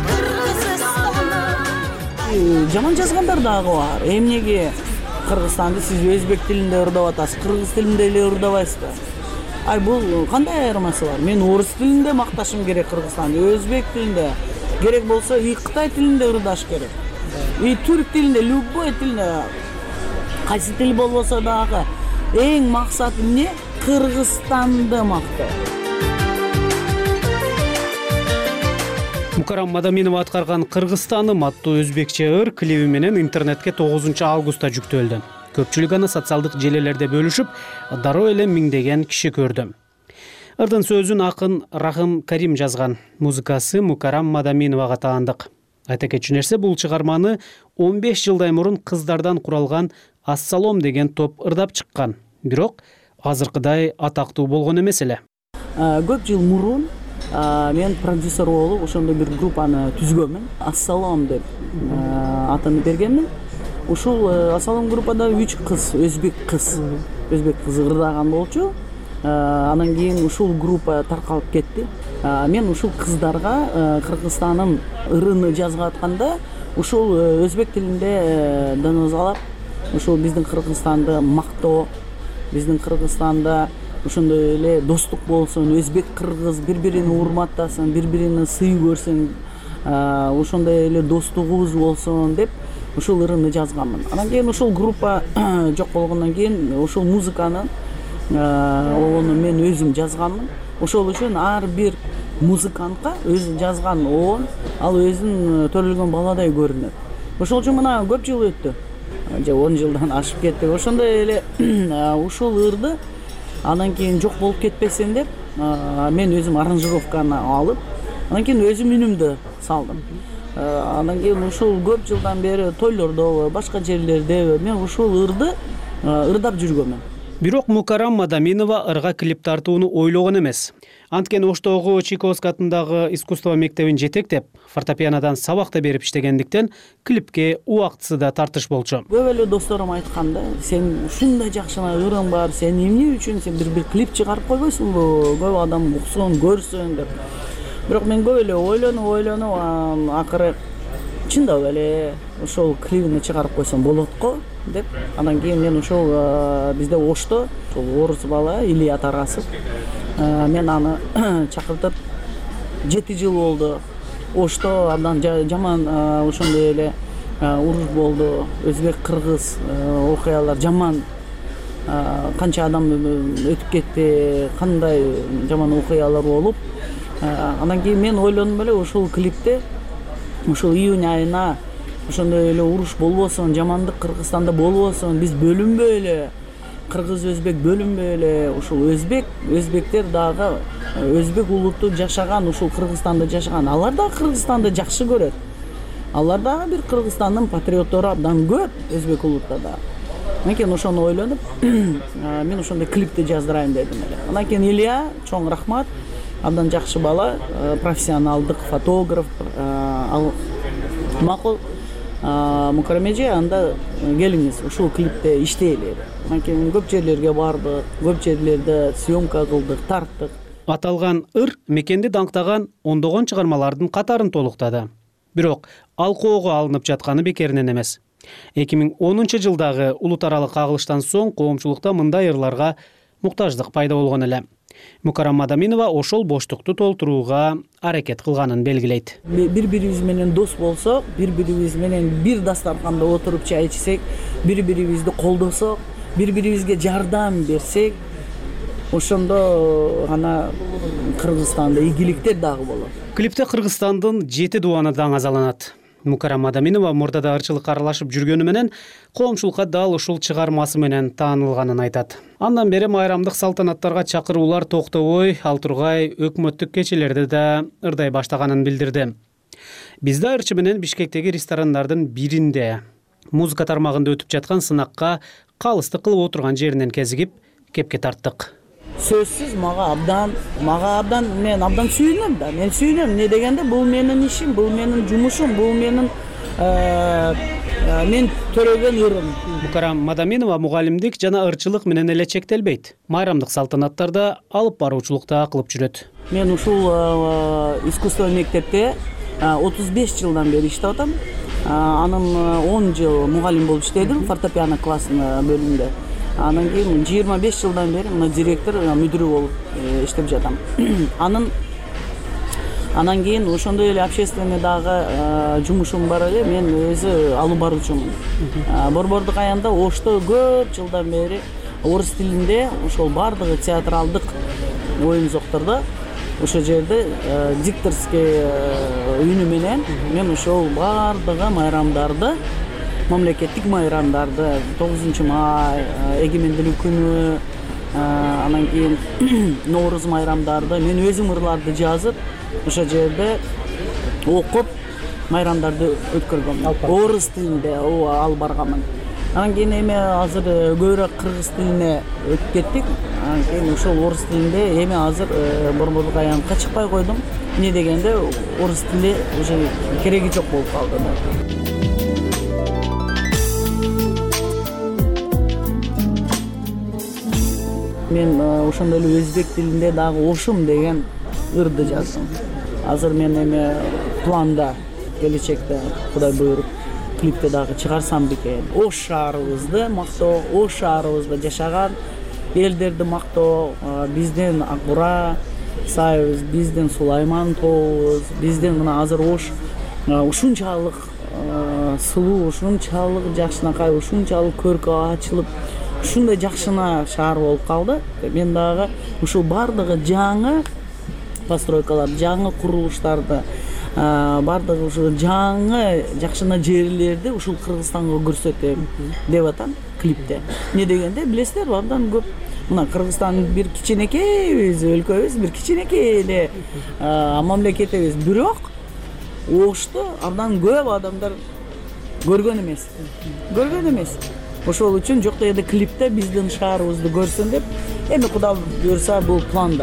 Кыргызстаным. Жаман жазгандар дагы бар. Эмнеге Кыргызстанды сиз өзбек тилинде ырдап атасыз, кыргыз тилинде эле ырдабайсызбы? Ай, бул кандай айырмасы бар? Мен орус тилинде макташым керек Кыргызстанды, өзбек тилинде, керек болсо и кытай тилинде ырдаш керек. И түрк тилинде, любой тилинде, кайсы тил болбосо дагы эң максаты эмне? Кыргызстанды мактоо. Мукарам Мадаминова аткарган Кыргызстаным аттуу өзбекче ыр клиби менен интернетке тогузунчу августта жүктөлдү. Көпчүлүк аны социалдык желелерде бөлүшүп, дароо эле миңдеген киши көрдү. Ырдын сөзүн акын Рахым Карим жазган, музыкасы Мукарам Мадаминовага таандык. Айта кетчү нерсе, бул чыгарманы он беш жылдай мурун кыздардан куралган Ассалом деген топ ырдап чыккан. Бирок азыркыдай атактуу болгон эмес эле. Көп жыл мурун мен продюсер болуп ошондой бир группаны түзгөнмүн. Ассалом деп атын бергенмин. Ушул Ассалом группада үч кыз, өзбек кыз, өзбек кызы ырдаган болчу. Анан кийин ушул группа таркалып кетти. Мен ушул кыздарга Кыргызстаным ырыны жазып атканда, ушул өзбек тилинде даңазалап, ушул биздин Кыргызстанды мактоо, биздин Кыргызстанда ошондой эле достук болсун, өзбек кыргыз бири-бирин урматтасын, бири-бирине сый көрсүн, ошондой эле достугубуз болсун деп ушул ырыны жазганмын. Анан кийин ушул группа жок болгондон кийин ушул музыканы оonu мен өзүм жазганмын. Ошол үчүн ар бир музыкантка өзү жазган оон ал өзүнүн төрөлгөн баладай көрүнөт. Ошол үчүн мына көп жыл өттү. Же он жылдан ашып кетти. Ошондой эле ушул ырды анан кийин жок болуп кетпесин деп мен өзүм аранжировканы алып, анан кийин өзүм үнүмдү салдым. Анан кийин ушул көп жылдан бери тойлордобу, башка жерлердеби мен ушул ырды ырдап жүргөнмүн. Бирок Мукарам Мадаминова ырга клип тартууну ойлогон эмес. Анткени Оштогу Чайковский атындагы искусство мектебин жетектеп, фортепианодан сабак да берип иштегендиктен клипке убактысы да тартыш болчу. Көп эле досторум айткан да, сен ушундай жакшына ырың бар, сен эмне үчүн сен бир бир клип чыгарып койбойсуңбу? Көп адам уксун, көрсүн деп. Бирок мен көп эле ойлонуп, ойлонуп, акыры чындап эле ошол клибини чыгарып койсом болот го деп. Андан кийин мен ошол бизде Ошто, ошол орус бала Илья Тарасов, мен аны чакыртып жети жыл болду. Ошто абдан жаман ошондой эле уруш болду. Өзбек кыргыз окуялар жаман, канча адам өтүп кетти, кандай жаман окуялар болуп. Андан кийин мен ойлондум эле ошол клипте ушул июнь айына ошондой эле уруш болбосун, жамандык Кыргызстанда болбосун, биз бөлүнбөй эле, кыргыз өзбек бөлүнбөй эле, ушул өзбек, өзбектер дагы өзбек улутту жашаган, ушул Кыргызстанда жашаган, алар да Кыргызстанды жакшы көрөт. Алар дагы бир Кыргызстандын патриоттору абдан көп, өзбек улутта да. Анан кийин ошону ойлонуп, мен ошондой клипти жаздырайын дедим эле. Анан кийин Илья, чоң рахмат, абдан жакшы бала, профессионалдык фотограф, ал макул. Мукарам эже, анда келиңиз, ушул клипте иштейли. Анан кийин көп жерлерге бардык, көп жерлерде съемка кылдык, тарттык. Аталган ыр мекенди даңктаган ондогон чыгармалардын катарын толуктады. Бирок ал коого алынып жатканы бекеринен эмес. эки миң онунчу жылдагы улут аралык кагылыштан соң коомчулукта мындай ырларга муктаждык пайда болгон эле. Мукарам Мадаминова ошол боштукту толтурууга аракет кылганын белгилейт. Бири-бирибиз менен дос болсок, бири-бирибиз менен бир дастарканда отуруп чай ичсек, бири-бирибизди колдосок, бири-бирибизге жардам берсек, ошондо гана Кыргызстанда ийгиликтер дагы болот. Клипте Кыргызстандын жети дубаны даңазаланат. Мукарам Мадаминова мурдада ырчылыкка аралашып жүргөнү менен коомчулукка дал ушул чыгармасы менен таанылганын айтат. Андан бери майрамдык салтанаттарга чакыруулар токтобой, ал тургай өкмөттүк кечелерде да ырдай баштаганын билдирди. Бизде ырчы менен Бишкектеги ресторандардын биринде музыка тармагында өтүп жаткан сынакка калыстык кылып отурган жеринен кезигип, кепке тарттык. Сөзсүз мага абдан, мага абдан мен абдан сүйүнөм да. Мен сүйүнөм, эмне дегенде бул менин ишим, бул менин жумушум, бул менин мен төрөгөн ырым. Мукарам Мадаминова мугалимдик жана ырчылык менен эле чектелбейт. Майрамдык салтанаттарда алып баруучулукта кылып жүрөт. Мен ушул искусство мектепте отуз беш жылдан бери иштеп атам. Анын он жыл мугалим болуп иштедим, фортепиано классынын бөлүмүндө. Анан кийин жыйырма беш жылдан бери мына директор, мүдүрү болуп иштеп жатам. Анын анан кийин ошондой эле общественный дагы жумушум бар эле, мен өзү алып баруучумун. Борбордук аянда Ошто көп жылдан бери орус тилинде ошол бардыгы театралдык оюн-зоктордо ошол жерде дикторский үнү менен мен ошол бардыгы майрамдарды, мамлекеттик майрамдарды, тогузунчу май, эгемендүүлүк күнү, анан кийин Нооруз майрамдарды мен өзүм ырларды жазып, ошол жерде окуп майрамдарды өткөргөм. Орус тилинде алып барганмын. Анан кийин эми азыр көбүрөөк кыргыз тилине өтүп кеттик. Анан кийин ошол орус тилинде эми азыр борбордук аянтка чыкпай койдум. Эмне дегенде орус тили уже кереги жок болуп калды да. Мен ошондой эле өзбек тилинде дагы Ошум деген ырды жаздым. Азыр мен эми планда келечекте Кудай буйруп клипте дагы чыгарсам бекен. Ош шаарыбызды мактоо, Ош шаарыбызда жашаган элдерди мактоо, биздин Акбура сайыбыз, биздин Сулайман тообуз, биздин мына азыр Ош ушунчалык сулуу, ушунчалык жакшынакай, ушунчалык көркү ачылып, ушундай жакшына шаар болуп калды. Мен дагы ушул бардыгы жаңы постройкалар, жаңы курулуштарды, бардыгы ушул жаңы жакшына жерлерди ушул Кыргызстанга көрсөтөм деп атам клипте. Эмне дегенде билесиздерби, абдан көп мына Кыргызстан бир кичинекейбиз, өлкөбүз бир кичинекей эле мамлекетибиз, бирок Ошто абдан көп адамдар көргөн эмес. Көргөн эмес. ошол үчүн жок дегенде клипте биздин шаарыбызды көрсүн деп эми кудай буюрса бул планда.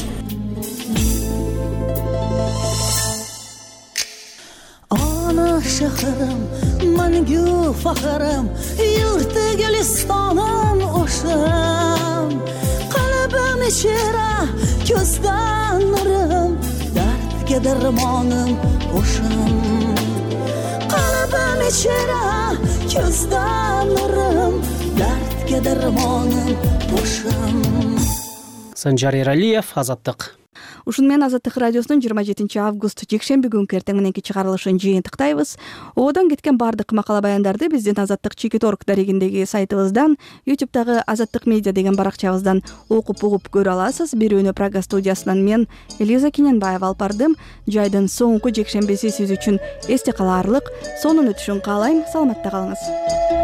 Ana şehrim, mangü fahrım, yurti gülistanım oşum. Kalbim içire gözden nurum, dertge dermanım hoşum. Kalbim içire gözden nurum, dertge dermanım hoşum. Санжар Эралиев, Азаттык. Ушун менен Азаттык радиосунун жыйырма жетинчи август жекшемби күнкү эртең мененки чыгарылышын жыйынтыктайбыз. Оодон кеткен бардык макала баяндарды биздин Азаттык чекит орг дарегиндеги сайтыбыздан, ютубтагы Азаттык медиа деген баракчабыздан окуп угуп көрө аласыз. Бирөөнү Прага студиясынан мен Лиза Киненбаева алып бардым. Жайдын соңку жекшембиси сиз үчүн эсте калаарлык сонун өтүшүн каалайм. Саламатта калыңыз.